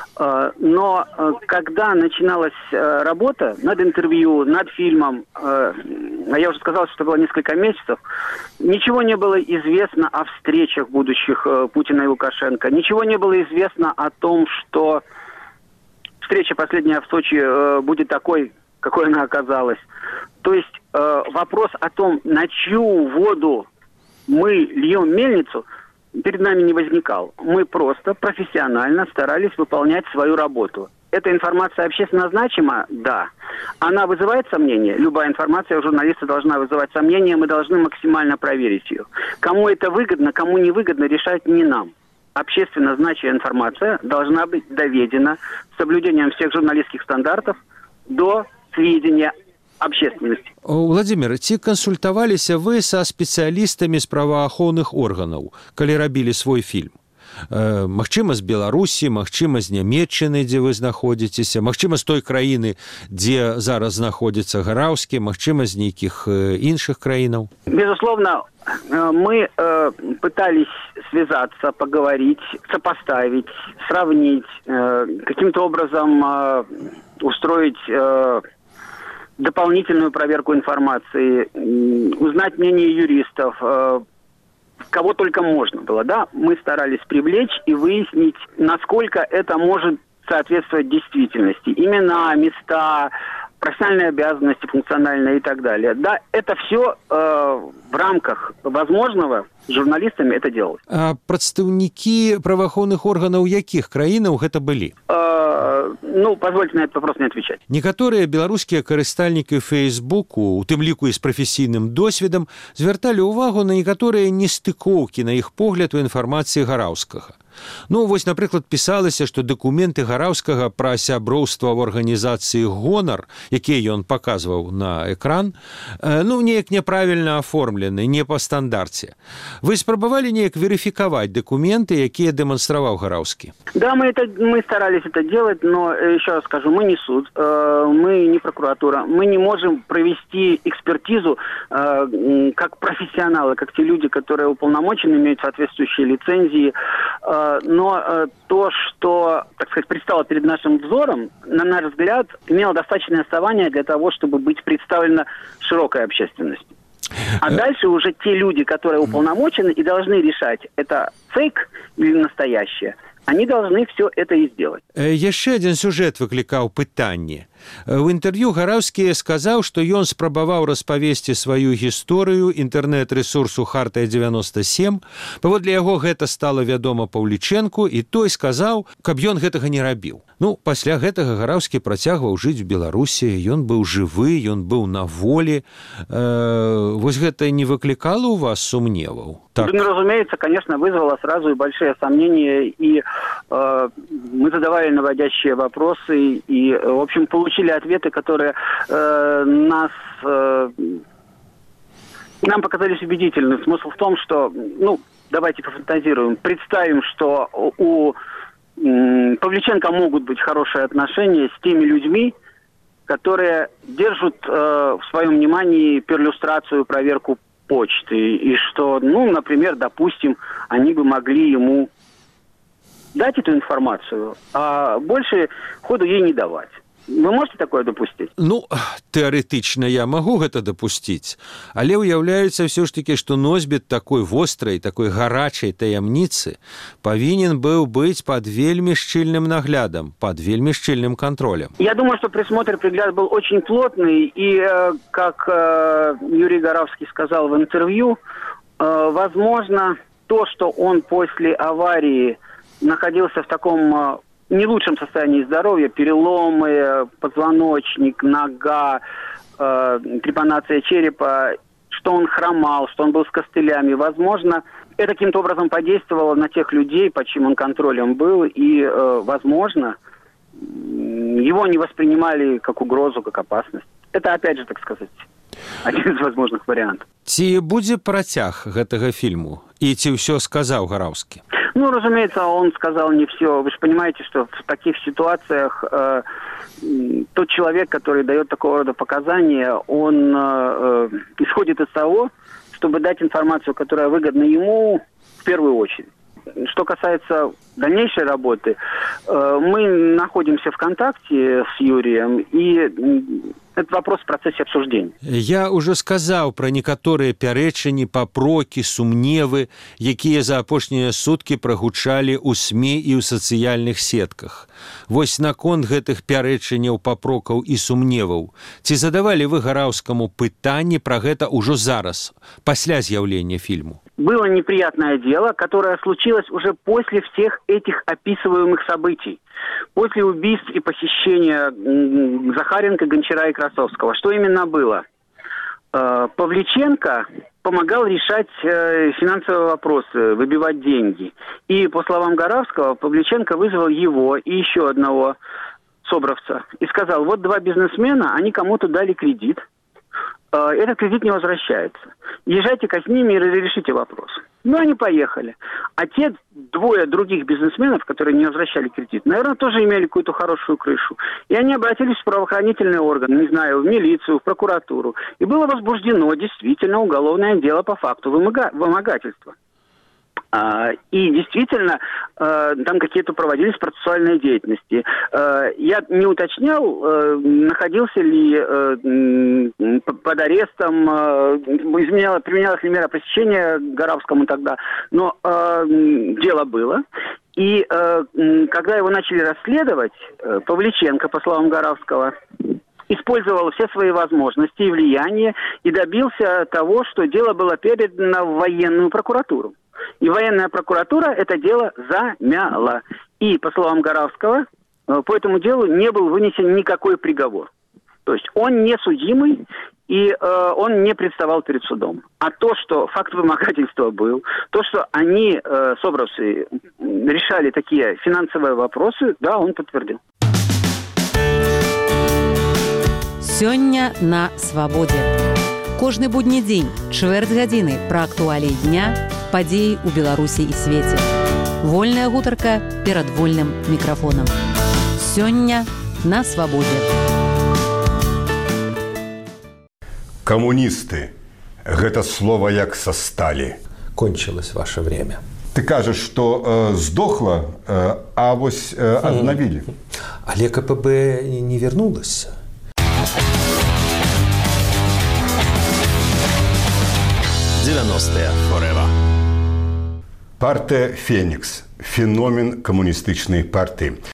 Но когда начиналась работа над интервью, над фильмом, а я уже сказал, что это было несколько месяцев, ничего не было известно о встречах будущих Путина и Лукашенко, ничего не было известно о том, что встреча последняя в Сочи э, будет такой, какой она оказалась. То есть э, вопрос о том, на чью воду мы льем мельницу, перед нами не возникал. Мы просто профессионально старались выполнять свою работу. Эта информация общественно значима? Да. Она вызывает сомнения? Любая информация у журналиста должна вызывать сомнения, мы должны максимально проверить ее. Кому это выгодно, кому не выгодно, решать не нам. Общественно значимая информация должна быть доведена с соблюдением всех журналистских стандартов до сведения общественности. Владимир, ці кансультаваліся вы са спецыялістамі з праваахоўных органаў, калі рабілі свой фільм? Магчыма, з Беларусі, магчыма, з Нямецчыны, дзе вы знаходзіцеся, магчыма, з той краіны, дзе зараз знаходзіцца Гараўскі, магчыма, з нейкіх іншых краінаў? Безусловно, мы э, пытались связаться, поговорить, сопоставить, сравнить, э, каким-то образом э, устроить э, дополнительную проверку информации, э, узнать мнение юристов, э, кого только можно было, да, мы старались привлечь и выяснить, насколько это может соответствовать действительности. Имена, места, профессиональные обязанности, функциональные и так далее. Да, это все э, в рамках возможного журналистами это делать. А прадстаўнікі праваахоўных органаў якіх краінаў гэта былі? Э, ну, позвольте на этот вопрос не отвечать. Некаторыя беларускія карыстальнікі Фейсбуку, у тым ліку і з прафесійным досведам, звярталі ўвагу на некаторыя нестыкоўкі, на іх погляд, у інфармацыі Гараўскага. Ну, вось, напрыклад, пісалася, што дакументы Гараўскага пра сяброўства ў арганізацыі «Гонар», якія ён паказваў на экран, ну, неяк няправільна аформлены, не па стандарце. Вы спрабавалі неяк верыфікаваць дакументы, якія дэманстраваў Гараўскі? Да, мы, это, мы старались это делать, но, еще раз скажу, мы не суд, мы не прокуратура, мы не можем провести экспертизу как профессионалы, как те люди, которые уполномочены, имеют соответствующие лицензии. Но то, что, так сказать, предстало перед нашим взором, на наш взгляд, имело достаточное основание для того, чтобы быть представлено широкой общественности. А дальше уже те люди, которые уполномочены и должны решать, это фейк или настоящее, они должны все это и сделать. Яшчэ адзін сюжэт выклікаў пытанне. У інтэрв'ю Гараўскі сказаў, што ён спрабаваў распавесці сваю гісторыю інтэрнэт-рэсурсу «Хартая девяносто семь». Паводле яго гэта стала вядома Паўлічэнку, і той сказаў, каб ён гэтага не рабіў. Ну, пасля гэтага Гараўскі працягваў жыць в Беларусі, ён быў жывы, ён быў на волі. Э, вось гэта не выклікала у вас сумневаў? Так. Ну, разумеется, конечно, вызвало сразу и большие сомнения, и э, мы задавали наводящие вопросы, и, в общем, получили ответы, которые э, нас, э, нам показались убедительны. Смысл в том, что, ну, давайте пофантазируем, представим, что у э, Павличенко могут быть хорошие отношения с теми людьми, которые держат э, в своем внимании перлюстрацию, проверку почты, и что, ну, например, допустим, они бы могли ему дать эту информацию, а больше ходу ей не давать. Вы можете такое допустить? Ну, тэарэтычна я магу гэта дапусціць, але ўяўляецца ўсё ж такі, што носьбіт такой вострай, такой гарачай таямніцы павінен быў быць пад вельмі шчыльным наглядам, пад вельмі шчыльным контролем. Я думаю, что присмотр, пригляд был очень плотный, и, как Юрий Гаравский сказал в интервью, возможно, то, что он после аварии находился в таком не лучшем состоянии здоровья, переломы, позвоночник, нога, э, трепанация черепа, что он хромал, что он был с костылями. Возможно, это каким-то образом подействовало на тех людей, под чьим он контролем был, и, э, возможно, его не воспринимали как угрозу, как опасность. Это, опять же, так сказать, один из возможных вариантов. Ці будзе працяг гэтага фільму? І ці ўсё сказаў Гараўскі? Ну, разумеется, он сказал не все. Вы же понимаете, что в таких ситуациях э, тот человек, который дает такого рода показания, он э, исходит из того, чтобы дать информацию, которая выгодна ему в первую очередь. Что касается дальнейшей работы, э, мы находимся в контакте с Юрием, и это вопрос в процессе обсуждения. Я уже сказаў пра некаторыя пярэчанні, папрокі, сумневы, якія за апошнія суткі прагучалі ў СМІ і ў сацыяльных сетках. Вось наконт гэтых пярэчанняў, папрокаў і сумневаў, ці задавалі вы Гараўскаму пытанні пра гэта ўжо зараз, пасля з'яўлення фільму? Было неприятное дело, которое случилось уже после всех этих описываемых событий. После убийств и похищения Захаренко, Гончара и Красовского. Что именно было? Павличенко помогал решать финансовые вопросы, выбивать деньги. И, по словам Гаравского, Павличенко вызвал его и еще одного собравца и сказал: вот два бизнесмена, они кому-то дали кредит, этот кредит не возвращается. Езжайте-ка с ними и разрешите вопрос. Ну, они поехали. А те двое других бизнесменов, которые не возвращали кредит, наверное, тоже имели какую-то хорошую крышу. И они обратились в правоохранительные органы, не знаю, в милицию, в прокуратуру. И было возбуждено действительно уголовное дело по факту вымога- вымогательства. И действительно, там какие-то проводились процессуальные деятельности. Я не уточнял, находился ли под арестом, применялась ли мера пресечения Горавскому тогда, но дело было. И когда его начали расследовать, Павличенко, по словам Горавского, использовал все свои возможности и влияние и добился того, что дело было передано в военную прокуратуру. И военная прокуратура это дело замяла. И, по словам Горавского, по этому делу не был вынесен никакой приговор. То есть он не судимый, и э, он не представал перед судом. А то, что факт вымогательства был, то, что они, э, собравцы, решали такие финансовые вопросы, да, он подтвердил. Сёння на свабодзе. Кожны будні дзень, чвэрць гадзіны пра актуаліі дня, падзеі ў Беларусі і свеце. Вольная гутарка перад вольным мікрафонам. Сёння на свабодзе. Камуністы. Гэта слова як са сталі. Кончилось ваше время. Ты кажаш, што э, здохла, э, а вось э, аднавілі. Але КПБ не вернулась. девяностые Forever. Партыя «Фенікс» – феномен камуністычнай партыі.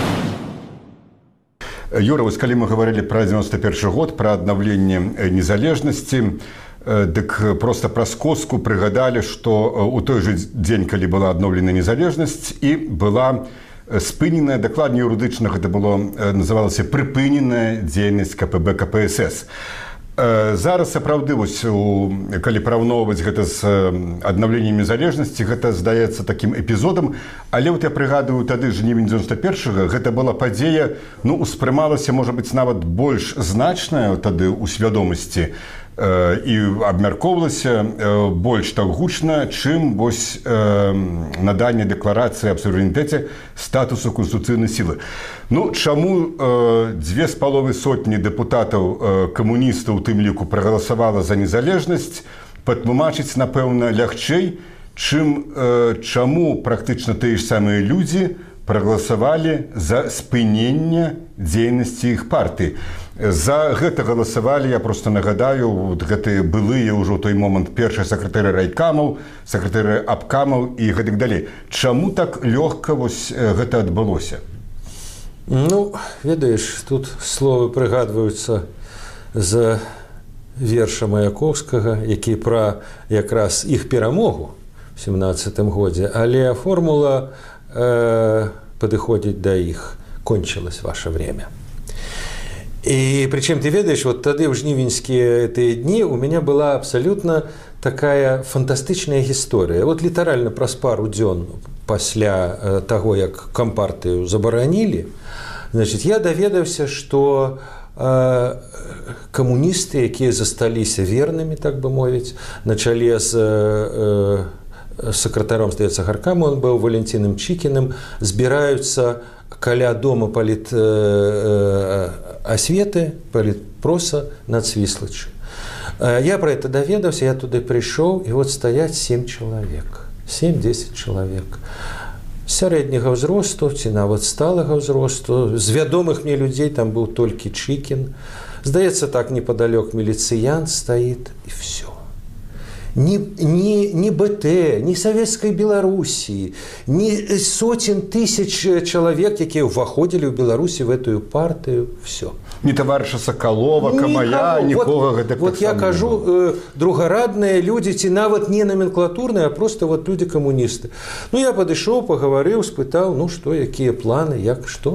Юра, вось калі мы гаварылі пра девяносто першы год, пра аднаўленне незалежнасці, дык проста праз коску прыгадалі, што ў той жа дзень, калі была адноўлена незалежнасць, і была спыненая, дакладней юрыдычна гэта было, называлася прыпыненая дзейнасць КПБ КПСС. Зараз сапраўды, вось, калі параўноўваць гэта з аднаўленнем незалежнасці, гэта здаецца такім эпізодам, але вот я прыгадываю, тады жнівень девяносто першага гэта была падзея, ну, успрымалася, можа быць, нават больш значная тады ў свядомасці і абмяркоўвалася больш так гучна, чым вось наданне дэкларацыі аб суверэнітэце статусу канстытуцыйнай сілы. Ну, чаму дзве з паловай сотні дэпутатаў камуністаў у тым ліку прагаласавала за незалежнасць, патлумачыць, напэўна, лягчэй, чым чаму практычна тыя ж самыя людзі прагаласавалі за спыненне дзейнасці іх партыі. За гэта галасавалі, я просто нагадаю, вот гэтыя былыя ўжо ў той момант першыя сакратары райкамаў, сакратары абкамаў і гэтак далей. Чаму так лёгка вось гэта адбылося? Ну, ведаеш, тут словы прыгадваюцца з верша Маяковскага, які пра якраз іх перамогу ў семнадцатым годзе, але формула э, падыходзіць да іх. Кончилось ваше время. И причем, ты ведаешь, вот тогда в жнивеньские эти дни у меня была абсолютно такая фантастичная история. Вот литерально праз пару дзён пасля того, як кампартыю забаранілі, значит, я даведаўся, что э, камуністы, якія засталіся вернымі, так бы мовіць, на чале з э, сакратаром, здаецца, гаркаму, он быў Валентином Чикиным, збіраюцца каля дома паліт э, асветы, палітпроса Нацвіслачы. Я про это даведаўся, я туды прыйшоў, і вот стаяць сем чалавек, семь-десять чалавек. Сярэдняга ўзросту, ці нават сталага ўзросту, з вядомых мне людзей там быў толькі Чыкін. Здаецца, так непадалёк міліцыянт стаіць, і всё. Ни, ни, ни БТ, ни Советской Белоруссии, ни сотен тысяч человек, которые входили в Беларуси в эту партию, все. Ни товарища Соколова, Камая, никого. Вот, вот я кажу, э, другарадные люди, ці нават не номенклатурные, а просто вот люди-коммунисты. Ну, я подошел, поговорил, спытал, ну, что, какие планы, як, что.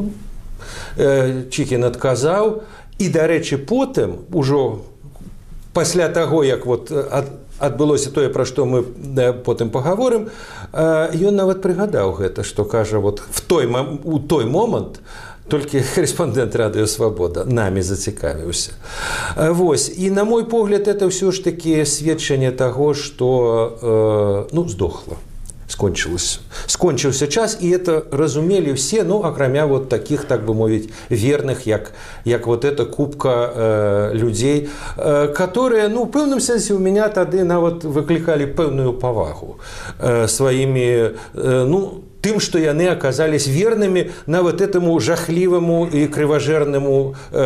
Э, Чикин отказал. И, до речи, потом, уже после того, як вот от, адбылося тое, пра што мы потым пагаворым, ён нават прыгадаў гэта, што кажа, вот в той, у той момант толькі корэспандэнт радыё «Свабода» намі зацікавіўся. Вось. І, на мой погляд, это ўсё ж такі сведчанне таго, што, ну, здохла. Скончилось. Скончился час, и это разумели все, ну, акрамя вот таких, так бы мовить, верных, як, як вот эта купка э, людей, э, которые, ну, в пэўным сэнсе у меня тады нават выкликали пэўную павагу э, своими, э, ну, тым, што яны аказались вернымі нават этому жахліваму і крыважэрнаму э,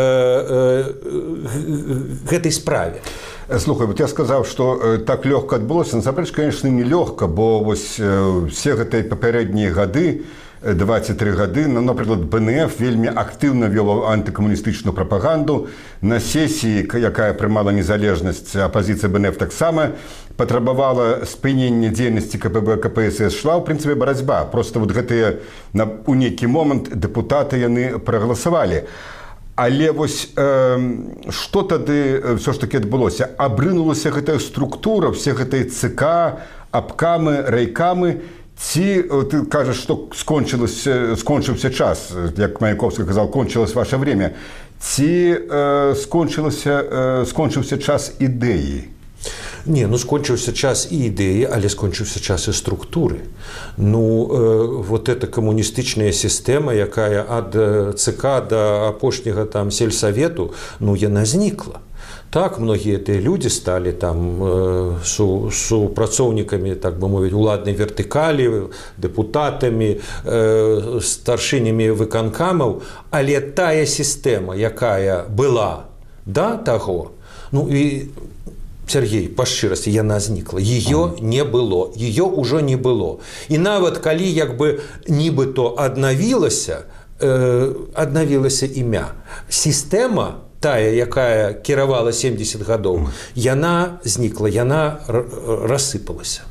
э, гэтай справе. Слухай, вот я сказаў, што э, так лёгка адбылося. Насамрэч, конечно, не лёгка, бо вось э, все гэтыя папярэднія гады, двадцять три гады, ну, напрыклад, бэ эн эф вельмі актыўна вёў антыкамуністычную прапаганду. На сесіі, якая прымала незалежнасць, апазіцыя бэ эн эф таксама патрабавала спынення дзейнасці ка пэ бэ, ка пэ эс эс, шла, ў прынцыпе, барацьба. Просто вот гэтыя, у нейкі момант дэпутаты яны прагаласавалі. Але вось э, што тады ўсё ж такі адбылося? Абрынулася гэтая структура, все гэтыя ЦК, абкамы, райкамы, ці ты кажаш, што скончыўся час, як Маяковскі казаў, кончилось ваше время, ці э, скончыўся, э, скончыўся час ідэі? Не, ну скончыўся час і ідэі, але скончыўся час і структуры. Ну, э, вот эта камуністычная сістэма, якая ад ЦК да апошняга там сельсавету, ну, яна знікла. Так, многія тыя людзі сталі там э, су, супрацоўнікамі, так бы мовіць, уладнай вертыкалі, дэпутатамі, э, старшынямі выканкамаў, але тая сістэма, якая была да таго, ну і Сергей, па шчырасці, яна знікла. Ее не было. Ее ўжо не было. І нават калі як бы нібыто аднавілася, э, аднавілася імя, сістэма тая, якая кіравала семьдесят гадоў, яна знікла, яна рассыпалася.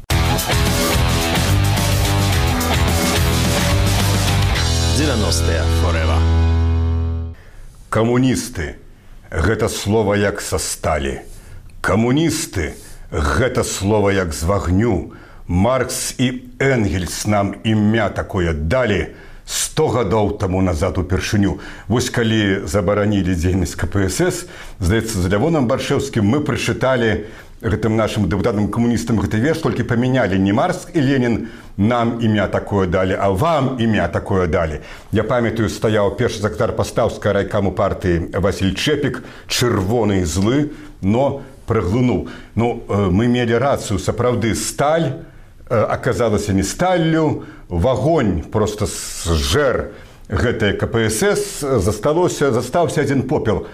девяностые forever. Камуністы – гэта слова як са сталі. Камуністы – гэта слова як з вагню. Маркс і Энгельс нам імя такое далі сто гадоў таму назад упершыню. Вось калі забаранілі дзейнасць ка пэ эс эс, здаецца, з Лявонам Баршэўскім мы прачыталі гэтым нашим дэпутатам-камуністам гэты верш, толькі памянялі не Маркс і Ленін нам імя такое далі, а вам імя такое далі. Я памятаю, стаяў першы сакратар пастаўскага райкаму партыі Васіль Чэпік, чырвоны і злы, но праглынуў. Ну, мы мелі рацыю, сапраўды, сталь аказалася не сталлю, вагонь просто зжэр гэтае ка пэ эс эс, засталося, застаўся адзін попел.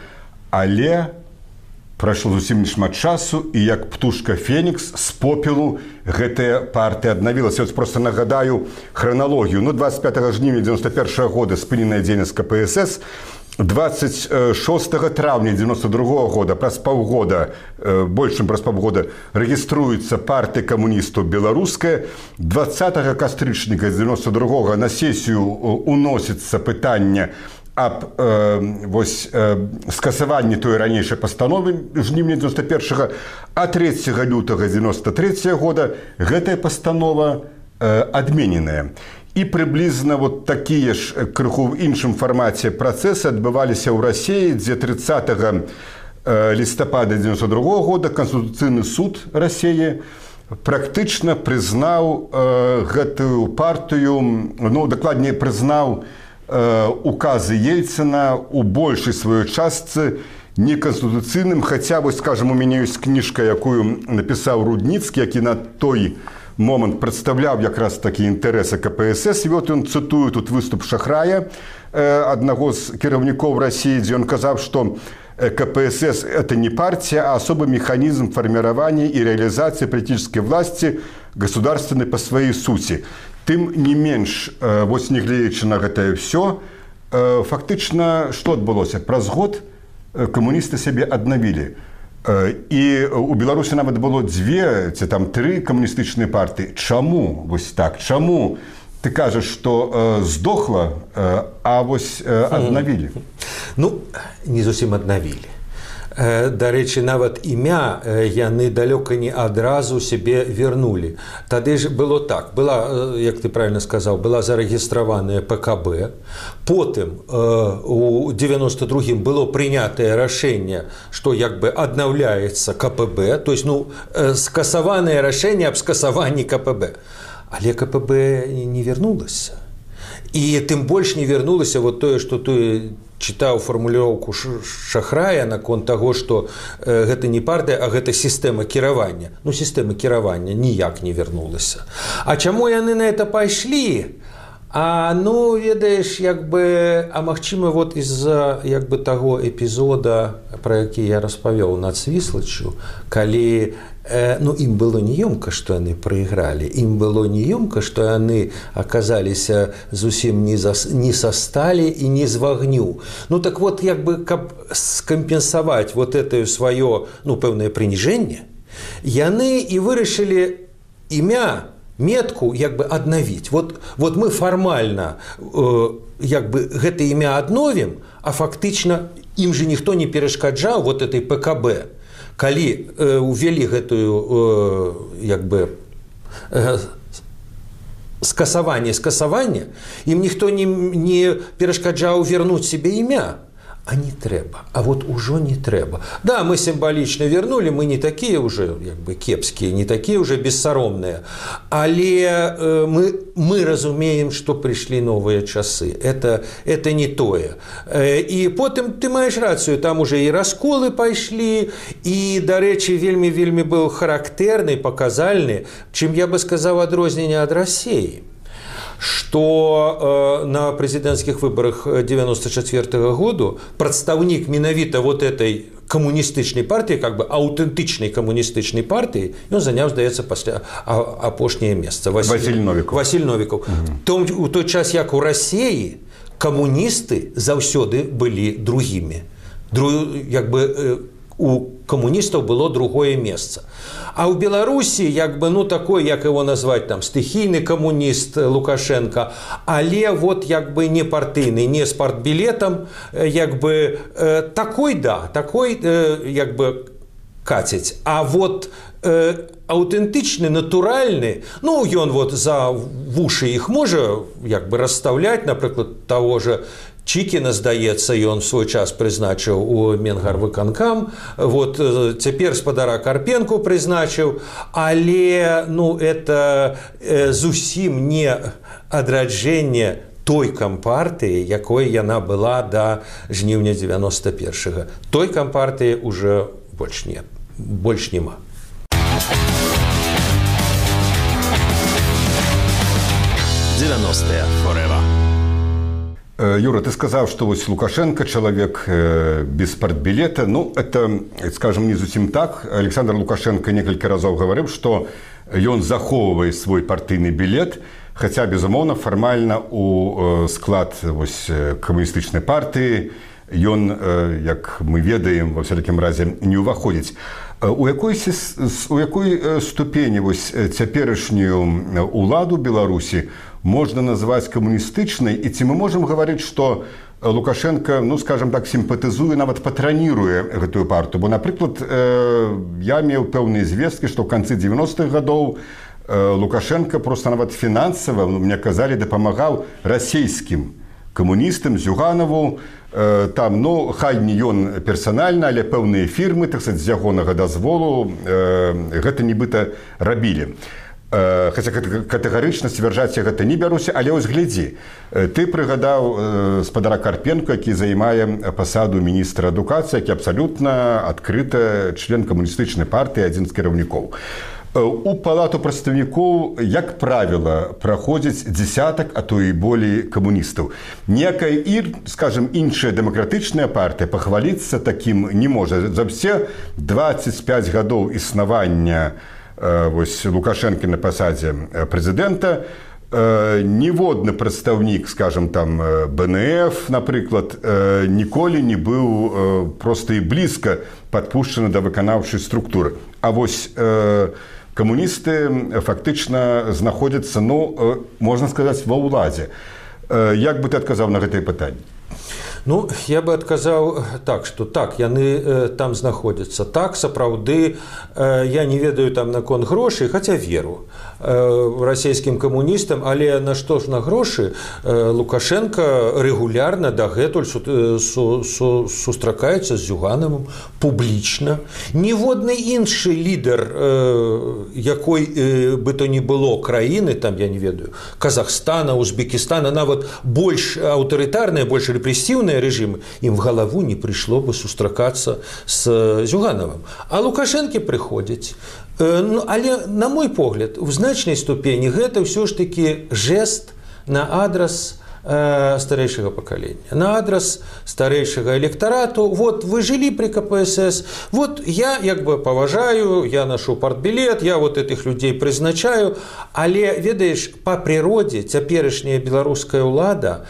Але прайшло зусім нешмат часу, і як птушка Фенікс з попелу гэтая партыя аднавілася. Вось просто нагадаю храналогію. Ну, двадцать пятого жніўня девяносто первого года спыненая дзейнасць ка пэ эс эс, двадцать шестого травня девяносто другого года, праз паўгода, больш чым праз паўгода, рэгіструецца партыя камуністаў беларуская. двадцатого кастрычніка девяносто другого на сесію уносіцца пытанне аб э, вось, э, скасаванні той ранейшай пастановы жніўня девяносто первого, а трэцяга лютага девяносто третьего года гэтая пастанова э, адмененая. І прыблізна вот такія ж крыху ў іншым фармаце працэсы адбываліся ў Расіі, дзе тридцатого лістапада девяносто другого года Конституцыйны суд Расіі практычна прызнаў э, гэтую партыю, ну, дакладней прызнаў э, указы Ельцына у большай сваёй частцы неканстытуцыйным, хаця, вось, скажем, у мяне ёсць кніжка, якую напісаў Рудніцкі, які на той момант прадстаўляў якраз такі інтарэсы ка пэ эс эс. І вот ён цытую тут выступ Шахрая, аднаго з кіраўнікоў Расіі, дзе ён казаў, што ка пэ эс эс – это не партия, а особый механизм формирования и реализации политической власти государственной по своей сути. Тым не менш, вось нягледзячы на гэтае ўсё, фактычна што адбылося? Праз год камуністы сябе аднавілі. І у Беларусі нават было дзве ці там тры камуністычныя партыі. Чаму вось так? Чаму ты кажаш, што э, здохла, э, а вось э, аднавілі? Ну, не зусім аднавілі. Дарэчы, нават імя яны далёка не адразу себе вернули. Тады ж было так, была, як ты правильно сказаў, была зарэгістраваная ПКБ, потым у девяносто другім было прынятае рашэнне, што як бы аднаўляецца КПБ, то есть ну, скасаванае рашэнне аб скасаванні КПБ. Але КПБ не вернулася. І тым больш не вернулася вот тое, што ты чытаў фармулёўку Шахрая наконт таго, што э, гэта не партыя, а гэта сістэма кіравання. Ну, сістэма кіравання ніяк не вернулася. А чаму яны на это пайшлі? А ну, ведаеш, як бы, а магчыма, вот з-за як бы таго эпізода, пра які я распавёў над Свіслаччу, калі ну, ім было неёмка, што яны прайгралі. Ім было неёмка, што яны аказаліся зусім не, за, не са сталі і не з вагню. Ну, так вот, як бы, каб скампенсаваць вот это сваё, ну, пэўнае прыніжэнне, яны і вырашылі імя, метку, як бы, аднавіць. Вот, вот мы фармальна, э, як бы, гэта імя адновім, а фактычна ім же ніхто не перашкаджаў вот этой ПКБ. Калі э, увялі гэтую э, як бы э, скасаванне скасавання, ім ніхто не, не перашкаджаў вернуць себе імя. А не трэба. А вот ужо не трэба. Да, мы сімвалічна вернули, мы не такія уже як бы кепскія, не такія уже бессаромныя. Але э, мы, мы разумеем, што прыйшлі новыя часы. Это, это не тое. Э, і потым ты маеш рацыю, там уже і расколы пайшлі, і, дарэчы, вельмі-вельмі быў характэрны, паказальны, чым я бы сказаў адрозненне ад Расіі. Что э, на президентских выборах девяносто четвёртого году представник менавіта вот этой коммунистичной партии, как бы аутентичной коммунистичной партии, он занял, здаецца, пасля апошняе месца. Василь, Василь Новиков. Василь Новиков. Угу. Том, у той час, як у России, коммунисты заўсёды былі другими. Дру, як бы, э, у коммунистов было другое место. А у Беларуси, як бы, ну, такой, як его назвать, там, стихийный коммунист Лукашенко, але вот, як бы, не партийный, не с партбилетом, як бы, э, такой, да, такой, э, як бы, катить. А вот э, аутентичный, натуральный, ну, он вот за вуши их может, як бы, расставлять, например, того же Чікіна, здаецца, ён свой час прызначыў у Менгарвыканкам, вот цяпер спадара Карпенку прызначыў, але, ну, это э, зусім не адраджэнне той кампартыі, якой яна была да жніўня девяносто першага. Той кампартыі уже больш не, больш нема. девяностые forever. Юра, ты сказал, что вот Лукашенко человек без партбилета. Ну, это, скажем, не зусім так. Александр Лукашенко несколько разов говорил, что он захоўвае свой партийный билет, хотя, безумоўна, формально у склад вось, коммунистичной партии он, як мы ведаем, во всякім разе не уваходзіць. У якой, у якой ступені вось цяперашнюю уладу Беларусі можно назвать коммунистичной, и ці мы можем говорить, что Лукашенко, ну, скажем так, симпатизуе, нават патраніруе гэтую партию. Бо, например, я имел пэўныя звесткі, что в конце девяностых годов Лукашенко просто нават финансово, мне казали, дапамагаў расійскім коммунистам, Зюганову, там, ну, хай не ён персанальна, але пэўныя фірмы, так сказать, з ягонага дазволу гэта нібыта рабілі. Хаця катэгарычна сцвярджаць я гэта не бяруся, але ось глядзі. Ты прыгадаў спадара Карпенко, які займае пасаду міністра адукацыі, які абсалютна адкрыта член камуністычнай партыі, адзін з кіраўнікоў. У палату прадстаўнікоў, як правіла, праходзіць дзесятак, а то і болей камуністаў. Некая, скажем, іншая дэмакратычная партыя пахваліцца такім не можа. За ўсе двадцать пять гадоў існавання вось Лукашенко на пасадзе прэзідэнта ніводны прадстаўнік, скажем, там бэ эн эф, напрыклад, ніколі не быў проста і блізка падпушчаны да выканаўчай структуры. А вось камуністы фактычна знаходзяцца, ну, можна сказаць, ва ўладзе. Як бы ты адказаў на гэтае пытанне? Ну, я бы адказаў так, што так, яны э, там знаходзяцца. Так, сапраўды, э, я не ведаю там наконт грошай, хаця веру э, расійскім камуністам, але на што ж на грошы э, Лукашенко рэгулярна дагэтуль су, су, су, сустракаецца з Зюганавым публічна. Ніводны іншы лідар э, якой э, бы то ні было краіны, там я не ведаю, Казахстана, Узбекистана, нават больш аўтарытарныя, больш рэпрэсіўныя рэжымы, ім в галаву не прыйшло бы сустракацца з Зюганавым. А Лукашэнкі прыходзяць. Э, ну, але, на мой погляд, у значнай ступені гэта ўсё ж такі жест на адрас старэйшага пакалення, на адрас старэйшага электарату. Вот вы жылі при ка пэ эс эс, вот я як бы паважаю, я ношу партбілет, я вот этих людзей прызначаю, але, ведаеш, па прыродзе цяперашняя беларуская ўлада,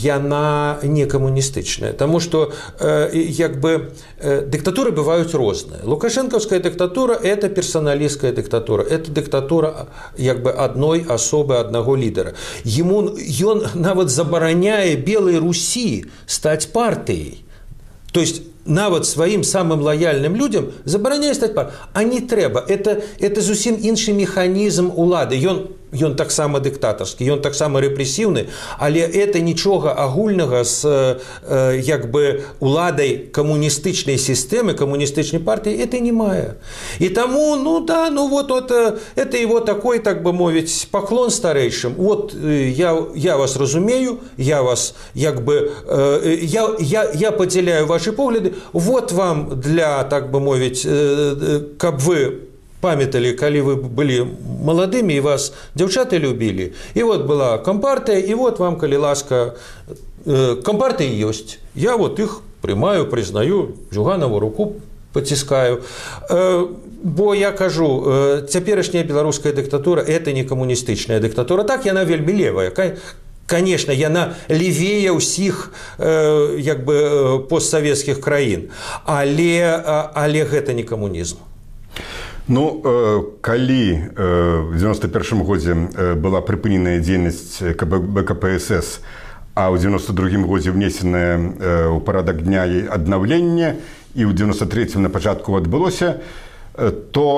яна не камуністычная, таму што э, як бы э, дыктатуры бываюць розныя. Лукашэнкаўская дыктатура – это персоналістская дыктатура, это дыктатура як бы адной асобы, аднаго лідара. Ему, ён нават забараняе забараняе Белой Руси стать партией. То есть нават сваім самым лояльным людям забараняе стаць партией. А не трэба. Это, это зусім іншы механізм улады. Ён Ён таксама дыктатарскі, ён таксама рэпрэсіўны, але это нічога агульнага з э, як бы уладай камуністычнай сістэмы, камуністычнай партыі, это не мае. І таму, ну да, ну вот это, это его такой, так бы мовіць, паклон старэйшым. Вот э, я, я вас разумею, я вас як бы, э, я, я, я падзяляю ваши погляды, вот вам для, так бы мовіць, э, каб вы памяталі, калі вы былі маладымі і вас дзяўчаты любілі. І вот была кампартыя, і вот вам, калі ласка, кампартыя ёсць. Я вот іх прымаю, прызнаю, Зюганаву руку паціскаю. Бо я кажу, цяперашняя беларуская дыктатура – это не камуністычная дыктатура. Так, яна вельмі левая. Конечно, яна левее ўсіх э, як бы постсавецкіх краін. Але, але гэта не камунізм. Ну, калі в девяносто першым годзе была прыпыненая дзейнасць бэ ка пэ эс эс, а ў девяносто другім годзе внесенае ў парадак дня і аднаўленне, і ў девяносто трэцім на пачатку адбылося, то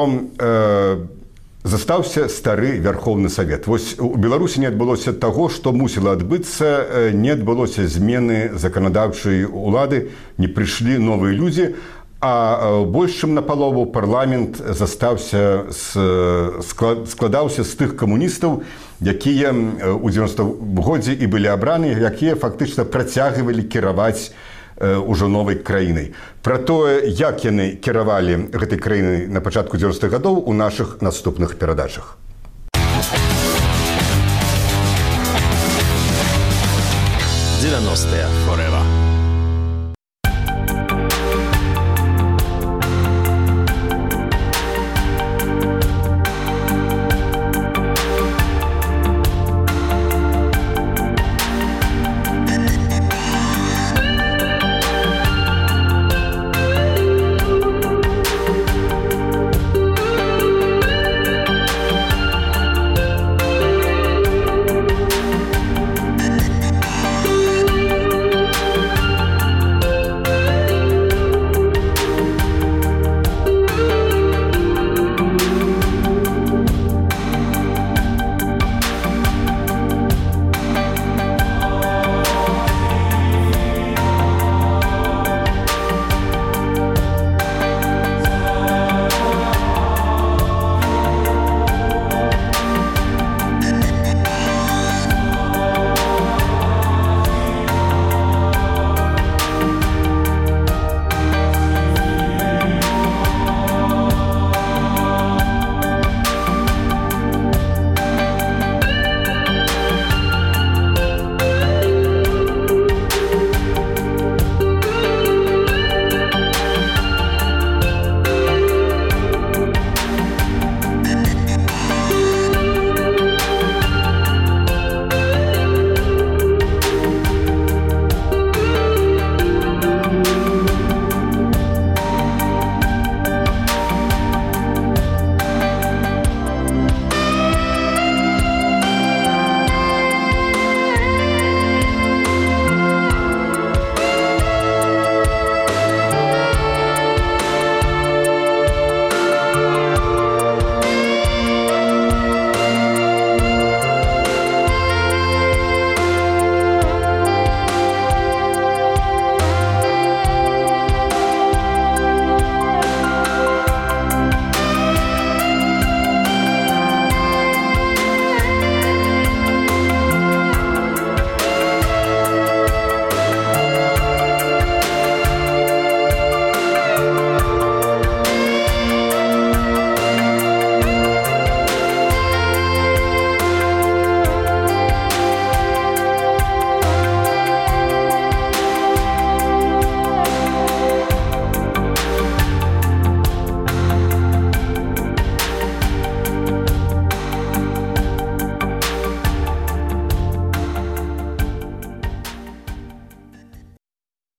застаўся стары Вярхоўны Савет. Вось у Беларусі не адбылося таго, што мусіла адбыцца, не адбылося змены заканадаўчай улады, не прыйшлі новыя людзі, а больш чым напалову парламент застаўся складаўся з тых камуністаў, якія ў девяностым годзе і былі абраны, якія фактычна працягвалі кіраваць ужо новай краінай. Пра тое, як яны кіравалі гэтай краінай на пачатку девяностых гадоў у нашых наступных перадачах. девяностые Forever.